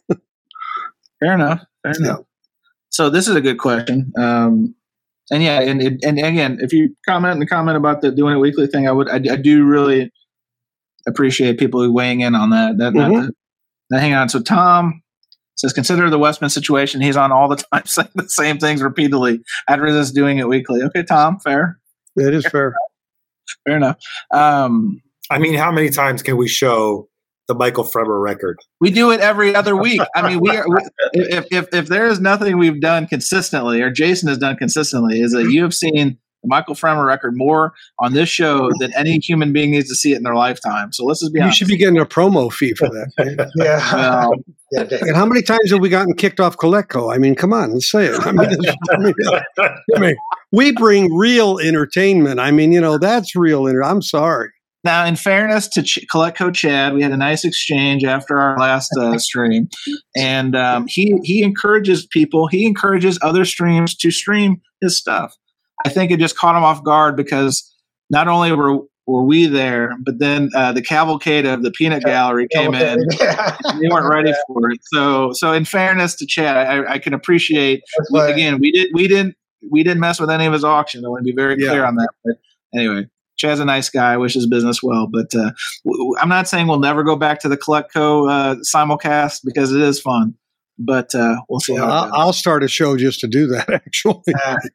Fair enough. Fair enough. Yeah. So this is a good question. Um, and yeah, and, and again, if you comment and comment about the doing it weekly thing, I would, I, I do really appreciate people weighing in on that. That, Mm-hmm. not to, now, hang on. So Tom says, consider the Westman situation. He's on all the time saying the same things repeatedly. I'd resist doing it weekly. Okay, Tom, fair. That is fair. Fair enough. Um, I mean, how many times can we show the Michael Fremer record? we do it every other week. I mean, we are. We, if, if if there is nothing we've done consistently, or Jason has done consistently, is that you have seen the Michael Fremer record more on this show than any human being needs to see it in their lifetime. So let's just be You honest. should be getting a promo fee for that. Yeah. Well, yeah Dave. And how many times have we gotten kicked off Colecco? I mean, come on, let's say it. I mean, I mean, I mean, we bring real entertainment. I mean, you know, that's real. Enter- I'm sorry. now, in fairness to Ch- Coletco Chad, we had a nice exchange after our last uh, stream, and um, he he encourages people. He encourages other streams to stream his stuff. I think it just caught him off guard because not only were were we there, but then uh, the cavalcade of the Peanut Gallery came in. Yeah. They weren't ready for it. So, so in fairness to Chad, I, I can appreciate. We, But- again, we did we didn't we didn't mess with any of his auction. I want to be very clear Yeah. on that. But anyway, Chad's a nice guy. I wish his business well. But uh, w- w- I'm not saying we'll never go back to the Colecco uh, simulcast because it is fun. But uh, we'll see how. I'll, it goes. I'll start a show just to do that. Actually,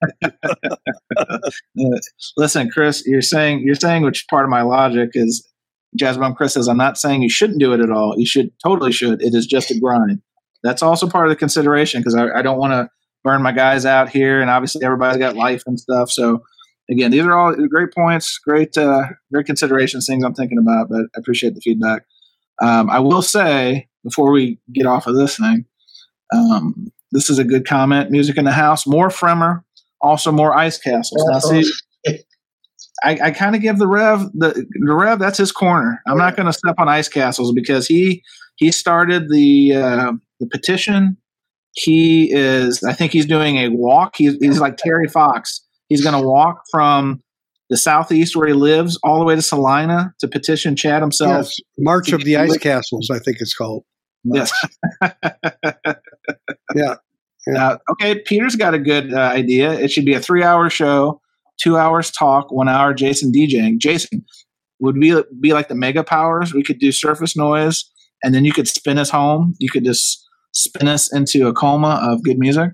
Uh, listen, Chris, you're saying you're saying which part of my logic is. Jazzbomb Chris says, I'm not saying you shouldn't do it at all. You should totally should. It is just a grind. That's also part of the consideration because I, I don't want to burn my guys out here, and obviously everybody's got life and stuff. So again, these are all great points, great, uh, great considerations, things I'm thinking about. But I appreciate the feedback. Um, I will say before we get off of this thing, um, this is a good comment. Music in the house, more Fremer, also more Ice Castles. Now, see, I, I kind of give the Rev the the Rev. That's his corner. I'm not going to step on Ice Castles because he he started the uh, the petition. He is. I think he's doing a walk. He's he's like Terry Fox. He's going to walk from the southeast where he lives all the way to Salina to petition Chad himself. yes. March of the Ice Castles, I think it's called. Yes. Yeah. Uh, okay, Peter's got a good uh, idea. It should be a three-hour show, two hours talk, one hour Jason DJing. Jason would be be like the Mega Powers. We could do surface noise, and then you could spin us home. You could just spin us into a coma of good music,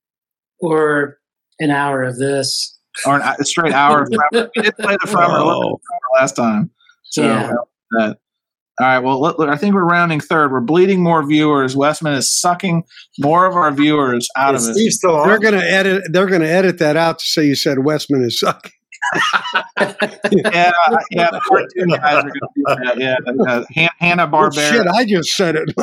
Or an hour of this. or an, a straight hour. Of Fremer. We did play the Fremer Oh. last time. So Yeah. that. All right. Well, look, look, I think we're rounding third. We're bleeding more viewers. Westman is sucking more of our viewers out Is of it. Steve still on? They're going to edit. They're going to edit that out to say you said Westman is sucking. Yeah, yeah, the cartoon guys are going to do that. Yeah, uh, Han- Hanna Well, Barbera. shit, I just said it.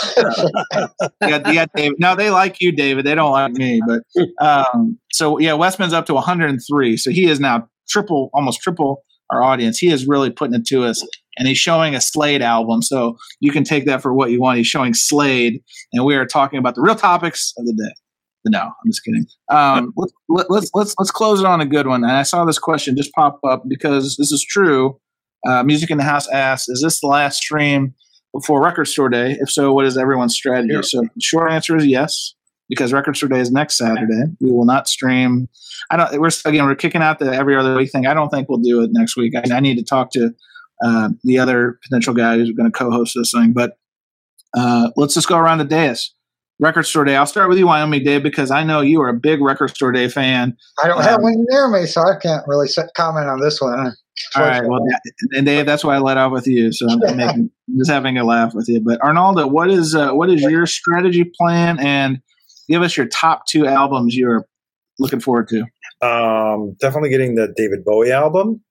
yeah, yeah, David. No, they like you, David. They don't like me. But um, so yeah, Westman's up to one hundred three. So he is now triple, almost triple our audience. He is really putting it to us, and he's showing a Slade album. So you can take that for what you want. He's showing Slade, and we are talking about the real topics of the day. No, I'm just kidding. Um, let's, let, let's let's let's close it on a good one. And I saw this question just pop up because this is true. Uh, Music in the House asks, "Is this the last stream before Record Store Day? If so, what is everyone's strategy?" Yeah. So, the short answer is yes, because Record Store Day is next Saturday. We will not stream. I don't. We're again we're kicking out the every other week thing. I don't think we'll do it next week. I, I need to talk to uh, the other potential guy who's going to co-host this thing. But uh, let's just go around the dais. Record Store Day. I'll start with you, Wyoming Dave, because I know you are a big Record Store Day fan. I don't have Um, one near me, so I can't really set, comment on this one. All right. Well, and Dave, that's why I let off with you. So I'm making, just having a laugh with you. But Arnaldo, what is uh, what is your strategy plan? And give us your top two albums you're looking forward to. Um, definitely getting the David Bowie album,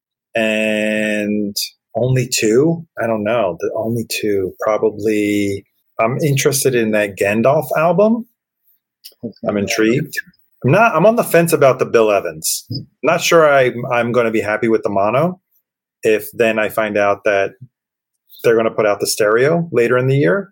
and only two. I don't know. The only two probably. I'm interested in that Gandalf album. I'm intrigued. I'm not. I'm on the fence about the Bill Evans. I'm not sure I, I'm going to be happy with the mono. If then I find out that they're going to put out the stereo later in the year.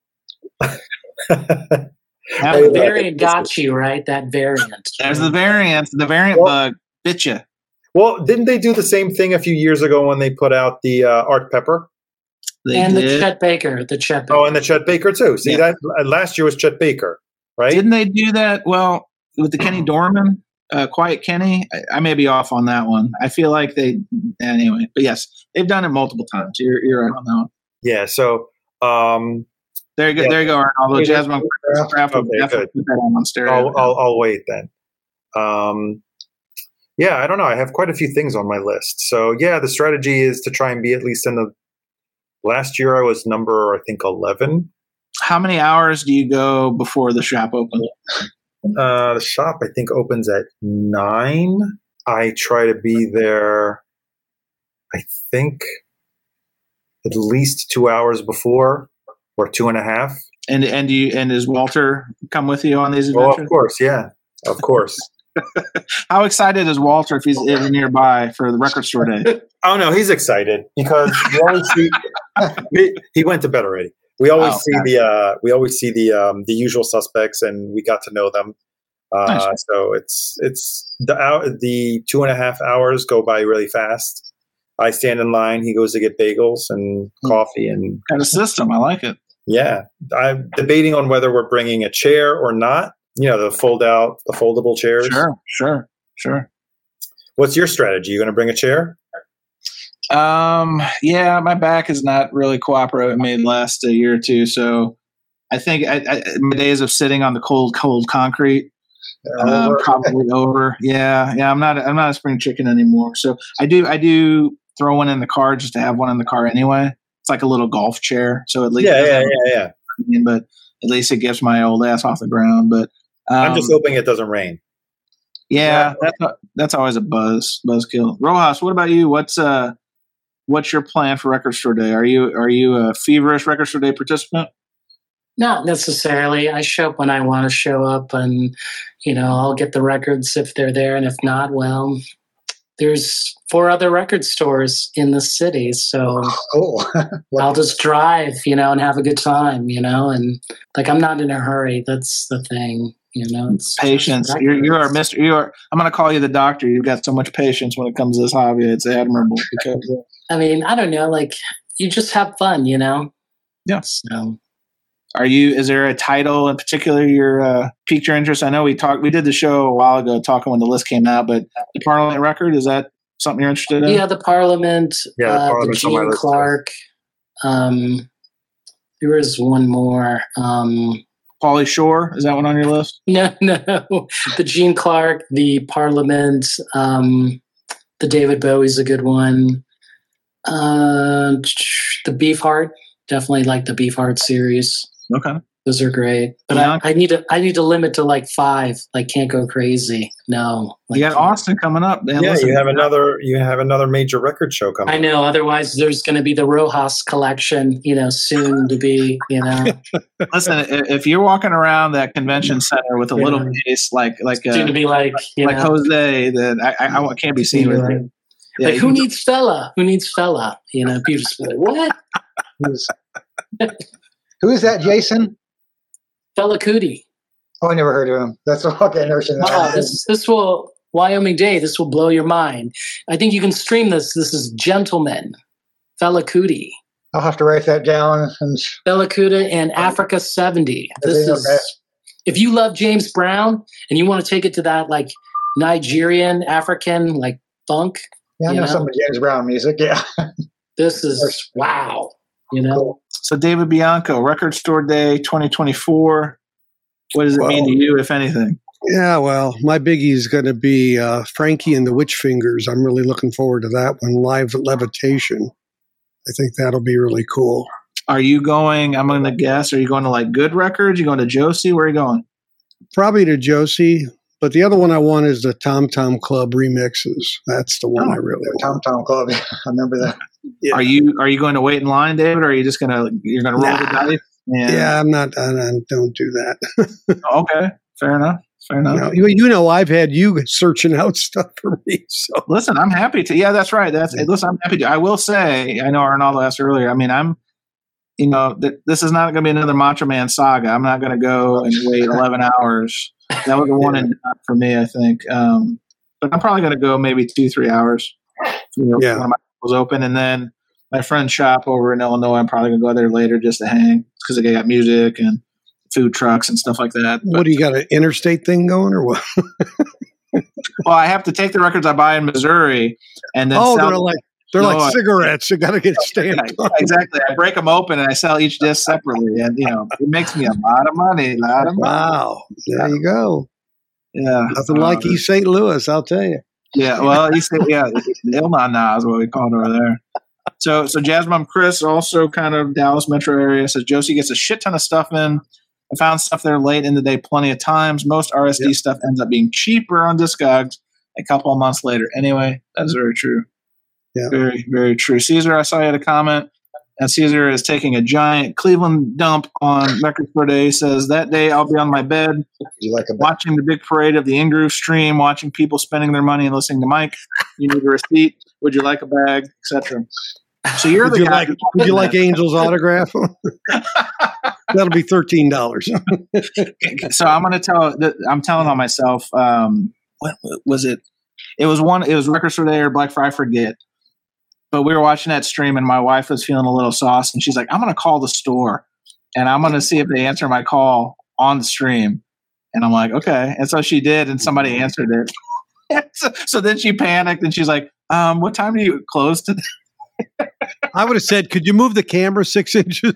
That Hey, variant got you, right? That variant. There's the variant. The variant Well- bug bit you. Well, didn't they do the same thing a few years ago when they put out the uh, Art Pepper? They and did. the Chet Baker, the Chet Baker. Oh, and the Chet Baker too. See Yeah. that uh, last year was Chet Baker, right? Didn't they do that? Well, with the Kenny Dorman, uh, Quiet Kenny, I, I may be off on that one. I feel like they anyway, but yes, they've done it multiple times. You're you're right on that one. Yeah. So, um, There you go. Yeah. There you go, Arnaldo. Yeah. Jasmine Craft will Okay, definitely good. put that on, on stereo. I'll, I'll I'll wait then. Um, yeah, I don't know. I have quite a few things on my list. So yeah, the strategy is to try and be at least in the. Last year I was number I think eleven. How many hours do you go before the shop opens? Uh, the shop I think opens at nine. I try to be there. I think at least two hours before, or two and a half. And and do you and does Walter come with you on these Oh, adventures? of course, yeah, of course. How excited is Walter if he's in nearby for the record store day? Oh no, he's excited because we always see. he, he went to bed already. We always Oh, see the. Uh, we always see the um, the usual suspects, and we got to know them. Uh, Nice. So it's it's the hour, the two and a half hours go by really fast. I stand in line. He goes to get bagels and Hmm. coffee, and Got a system. I like it. yeah, I'm debating on whether we're bringing a chair or not. You know, the fold out, the foldable chairs. Sure, sure, sure. What's your strategy? You going to bring a chair? Um, yeah, my back is not really cooperating with me the last a year or two. So I think I, I, my days of sitting on the cold, cold concrete um, probably over. Yeah, yeah. I'm not. I'm not a spring chicken anymore. So I do. I do throw one in the car just to have one in the car anyway. It's like a little golf chair. So at least Yeah, yeah, yeah, yeah. but at least it gets my old ass off the ground. But um, I'm just hoping it doesn't rain. yeah, that's that's always a buzz buzzkill. Rojas, what about you? What's uh, what's your plan for Record Store Day? Are you are you a feverish Record Store Day participant? Not necessarily. I show up when I want to show up, and you know, I'll get the records if they're there, and if not, well, there's four other record stores in the city, so Cool. I'll just drive, you know, and have a good time, you know, and like I'm not in a hurry. That's the thing, you know. It's Patience. You're you are Mister You are. I'm going to call you the doctor. You've got so much patience when it comes to this hobby. It's admirable because uh, I mean, I don't know, like you just have fun, you know. Yeah. So. are you? Is there a title in particular you're uh, piqued your interest? I know we talked. We did the show a while ago talking when the list came out, but the Parliament record, is that something you're interested in? Yeah, the Parliament, Yeah, the uh, the Parliament's on my Gene list, too. Clark. Um, there was one more. Um, Pauly Shore, is that one on your list? no, no, the Gene Clark, the Parliament, um, the David Bowie's a good one. Uh, the Beefheart, definitely like the Beefheart series. Okay. Those are great, but Yeah. I, I need to I need to limit to like five. Like can't go crazy. No, like, You got Austin coming up. Man, Yeah, listen, you have another. You have another major record show coming. I know. Otherwise, there's going to be the Rojas collection. You know, soon to be. You know, listen. i- If you're walking around that convention center with a Yeah. little case like like soon to uh, be like you like know, Jose, then I, I, I can't be seen with like, it. Yeah, like you who can- needs fella? Who needs fella? You know, people just be like, what? Who's, who is that, Jason? Fella Cootie. Oh, I never heard of him. That's okay. I never seen that. Wow, this this will Wyoming Day. This will blow your mind. I think you can stream this. This is Gentleman, Fella Cootie, I'll have to write that down. And Fella Cootie, and Africa seventy. This Okay, is okay. if you love James Brown and you want to take it to that like Nigerian African like funk. yeah, I you know know? some of James Brown music. Yeah. This is wow. You know, Cool. So David Bianco, Record Store Day twenty twenty-four. What does it mean to you, if anything? Yeah, well, my biggie is going to be uh, Frankie and the Witch Fingers. I'm really looking forward to that one, live at Levitation. I think that'll be really cool. Are you going? I'm going to guess. Are you going to like Good Records? You going to Josie? Where are you going? Probably to Josie, but the other one I want is the Tom Tom Club remixes. That's the one Oh, I really want. Tom Tom Club. I remember that. Yeah. Are you Are you going to wait in line, David? Or are you just going to you're going to roll Nah. the dice? And- Yeah, I'm not. I, I don't do that. Okay. Fair enough. Fair enough. You know, you, you know, I've had you searching out stuff for me. So Listen, I'm happy to. Yeah, that's right. That's listen. I'm happy to. I will say. I know Arnaldo asked earlier. I mean, I'm. You know, th- this is not going to be another Macho Man saga. I'm not going to go and wait eleven hours. That was a one and done for me. I think. Um, but I'm probably going to go maybe two, three hours. You know, Yeah. when my was open, and then my friend's shop over in Illinois, I'm probably going to go there later just to hang because they got music and food trucks and stuff like that. What But, do you got, an interstate thing going or what? well, I have to take the records I buy in Missouri and then Oh, sell they're like they're No, like I- cigarettes. You got to get stamped. Yeah, exactly. I break them open and I sell each disc separately, and you know it makes me a lot of money. A lot of money. Wow, there you go. Yeah, Nothing like Uh, East Saint Louis, I'll tell you. Yeah, well, he said, yeah, Ilna is what we call it over there. So, so Jazz Mom Chris, also kind of Dallas metro area, says Josie gets a shit ton of stuff in. I found stuff there late in the day plenty of times. Most R S D Yep. stuff ends up being cheaper on Discogs a couple of months later. Anyway, that's very true. Yeah. Very, very true. Caesar, I saw you had a comment. And Caesar is taking a giant Cleveland dump on Records Per Day. He says, that day I'll be on my bed You like a watching the big parade of the in-groove stream, watching people spending their money and listening to Mike. You need a receipt. Would you like a bag, et cetera. So you're Would the you guy. like who- Would you like Angel's autograph? That'll be thirteen dollars. So I'm going to tell. I'm telling on myself. Um, what was it? It was one. It was Records Per Day or Black Friday. I forget. But we were watching that stream, and my wife was feeling a little sauce, and she's like, "I'm going to call the store, and I'm going to see if they answer my call on the stream." And I'm like, "Okay." And so she did, and somebody answered it. so, so then she panicked, and she's like, um, "What time do you close today?" I would have said, "Could you move the camera six inches?"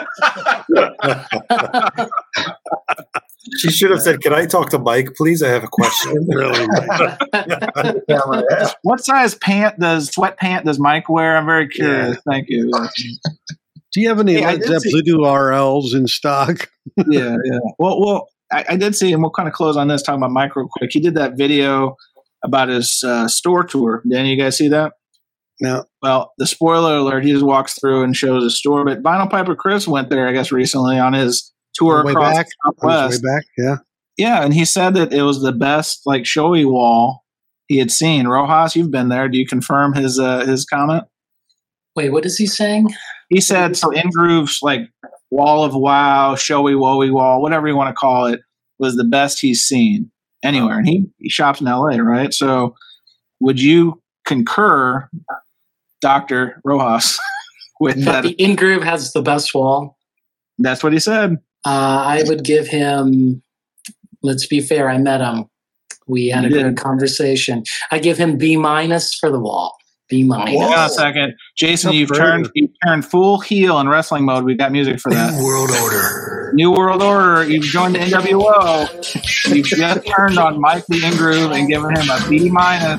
She should have said, "Can I talk to Mike, please? I have a question." Really? camera. Yeah. What size pant does sweat pant does Mike wear? I'm very curious. Thank you. Do you have any Hey, I Led did see- Zeppelin R Ls in stock? yeah, yeah. Well, well, I, I did see, and we'll kind of close on this, talking about Mike real quick. He did that video about his uh, store tour. Didn't you guys see that? No. Well, the spoiler alert, he just walks through and shows his store. But Vinyl Piper Chris went there, I guess, recently on his tour Way across back? the On his Southwest. way back? Yeah. Yeah, and he said that it was the best, like, showy wall he had seen. Rojas, you've been there. Do you confirm his uh, his comment? Wait, what is he saying? He said, so In Groove's, like, wall of wow, showy, wowy wall, whatever you want to call it, was the best he's seen anywhere. And he, he shops in L A, right? So would you concur, Doctor Rojas, with That that? the In Groove has the best wall. That's what he said. Uh, I would give him. Let's be fair. I met him. We had a You did. good conversation. I give him B minus for the wall. B minus. Hang on a second. Jason, Tough you've burger. turned you've turned full heel in wrestling mode. We've got music for that. World Order. New World Order. You've joined the N W O. You've just turned on Mike the In Groove and given him a B minus.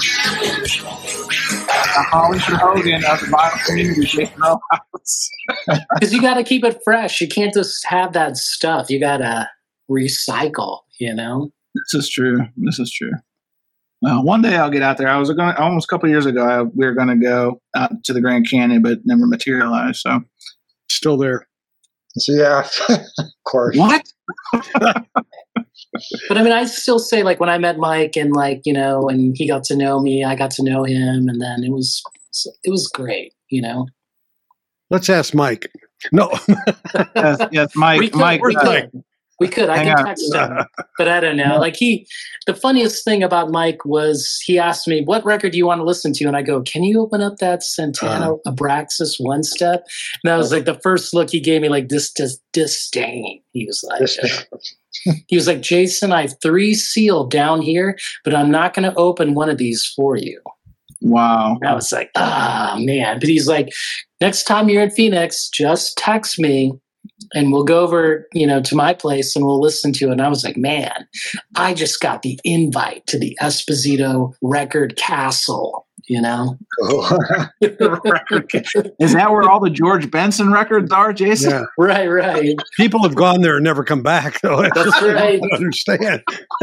A Hollywood Hogan of the vinyl community, Jason Rojas. Because you got to keep it fresh. You can't just have that stuff. You got to recycle. You know. This is true. This is true. Well, one day I'll get out there. I was going almost a couple years ago. I, we were going to go out to the Grand Canyon, but never materialized. So Still there. So, yeah, of course. what? But I mean, I still say, like, when I met Mike and, like, you know, and he got to know me, I got to know him, and then it was it was great, you know. Let's ask Mike. No. Yes, yes, Mike. we could, Mike. we uh, could, we could. I hang can on. text him, but I don't know. Like he, the funniest thing about Mike was he asked me, "What record do you want to listen to?" And I go, "Can you open up that Santana Uh. Abraxas One Step?" And that was like the first look he gave me, like this, dis- disdain. He was like, uh, he was like, "Jason, I have three sealed down here, but I'm not going to open one of these for you." Wow. I was like, ah, man. But he's like, next time you're in Phoenix, just text me and we'll go over, you know, to my place and we'll listen to it. And I was like, man, I just got the invite to the Esposito Record Castle, you know? Is that where all the George Benson records are, Jason? Yeah. Right, right. People have gone there and never come back, though. That's right. I don't understand.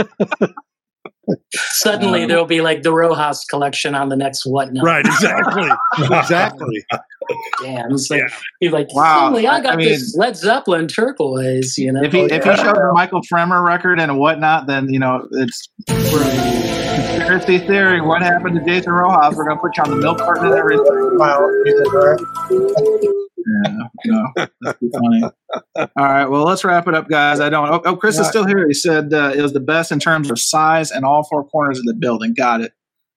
Suddenly there'll be like the Rojas collection on the next whatnot. Right, exactly. Exactly. Damn. It's like, Yeah. you're like, Wow. suddenly I I got mean- this Led Zeppelin turquoise, you know? If he Oh, if he yeah. shows a Michael Fremer record and a whatnot, then you know it's conspiracy theory. What happened to Jason Rojas? We're gonna put you on the milk carton and everything. Wow, you did right. Yeah, no, that's too funny. All right, well, let's wrap it up, guys. I don't. Oh, oh Chris is still here. He said uh, it was the best in terms of size and all four corners of the building. Got it.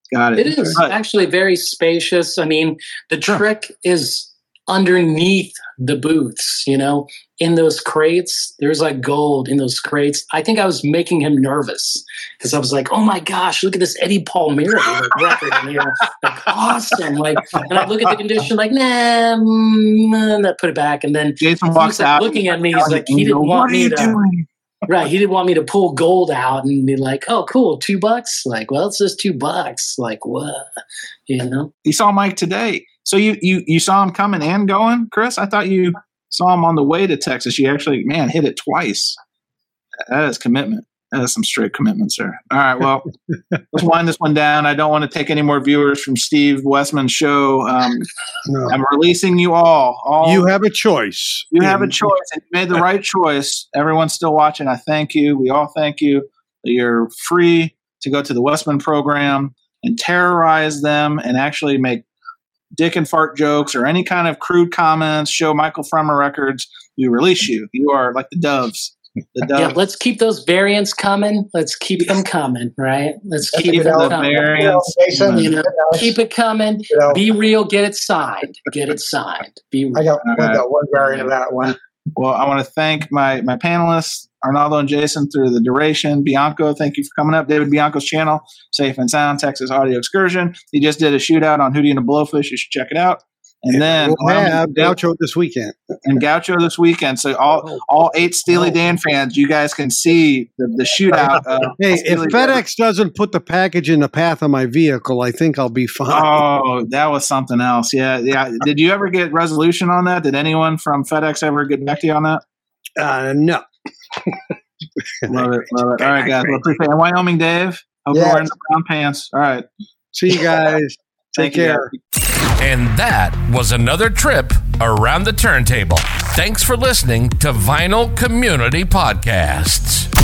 Got it. It is But- actually very spacious. I mean, the trick is underneath the booths, you know, in those crates. There's like gold in those crates. I think I was making him nervous because I was like, oh my gosh, look at this Eddie Palmieri like, record in here. Like, awesome. Like, and I look at the condition, like, nah, mm, and I put it back. And then Jason he's walks like out looking at me. He's like, he You go, didn't "What want are me you to. doing?" Right. He didn't want me to pull gold out and be like, oh, cool, two bucks. Like, well, it's just two bucks. Like, what? You know? You saw Mike today. So you, you, you saw him coming and going, Chris? I thought you saw him on the way to Texas. You actually, man, hit it twice. That is commitment. That is some straight commitment, sir. All right, well, let's wind this one down. I don't want to take any more viewers from Steve Westman's show. Um, No. I'm releasing you all. all You have a choice. You have a And- choice, and you made the right choice. Everyone's still watching. I thank you. We all thank you. You're free to go to the Westman program and terrorize them and actually make dick and fart jokes or any kind of crude comments, show Michael Fremer records. We release you. You are like the doves. The Yeah, doves. let's keep those variants coming. Let's keep them coming, right? Let's keep Keep them the coming. variants. Jason, You know, I keep it coming. know, Be real. Get it signed. Get it signed. Be I real. got, I got one variant of that one. Well, I want to thank my my panelists, Arnaldo and Jason, through the duration. Bianco, thank you for coming up. David Bianco's channel, Safe and Sound, Texas Audio Excursion. He just did a shootout on Hootie and the Blowfish. You should check it out. And then we'll have Gaucho this weekend. and Gaucho this weekend. So all all eight Steely Dan fans, you guys can see the, the shootout. Of Hey, if Steely Dan. FedEx doesn't put the package in the path of my vehicle, I think I'll be fine. Oh, that was something else. Yeah, yeah. Did you ever get resolution on that? Did anyone from FedEx ever get back to you on that? Uh, no. Love it, love it. All right, guys. Well, appreciate it. And Wyoming Dave, hope you're Yes. wearing the brown pants. All right. See you guys. Take Thank you, care. guys. And that was another trip around the turntable. Thanks for listening to Vinyl Community Podcasts.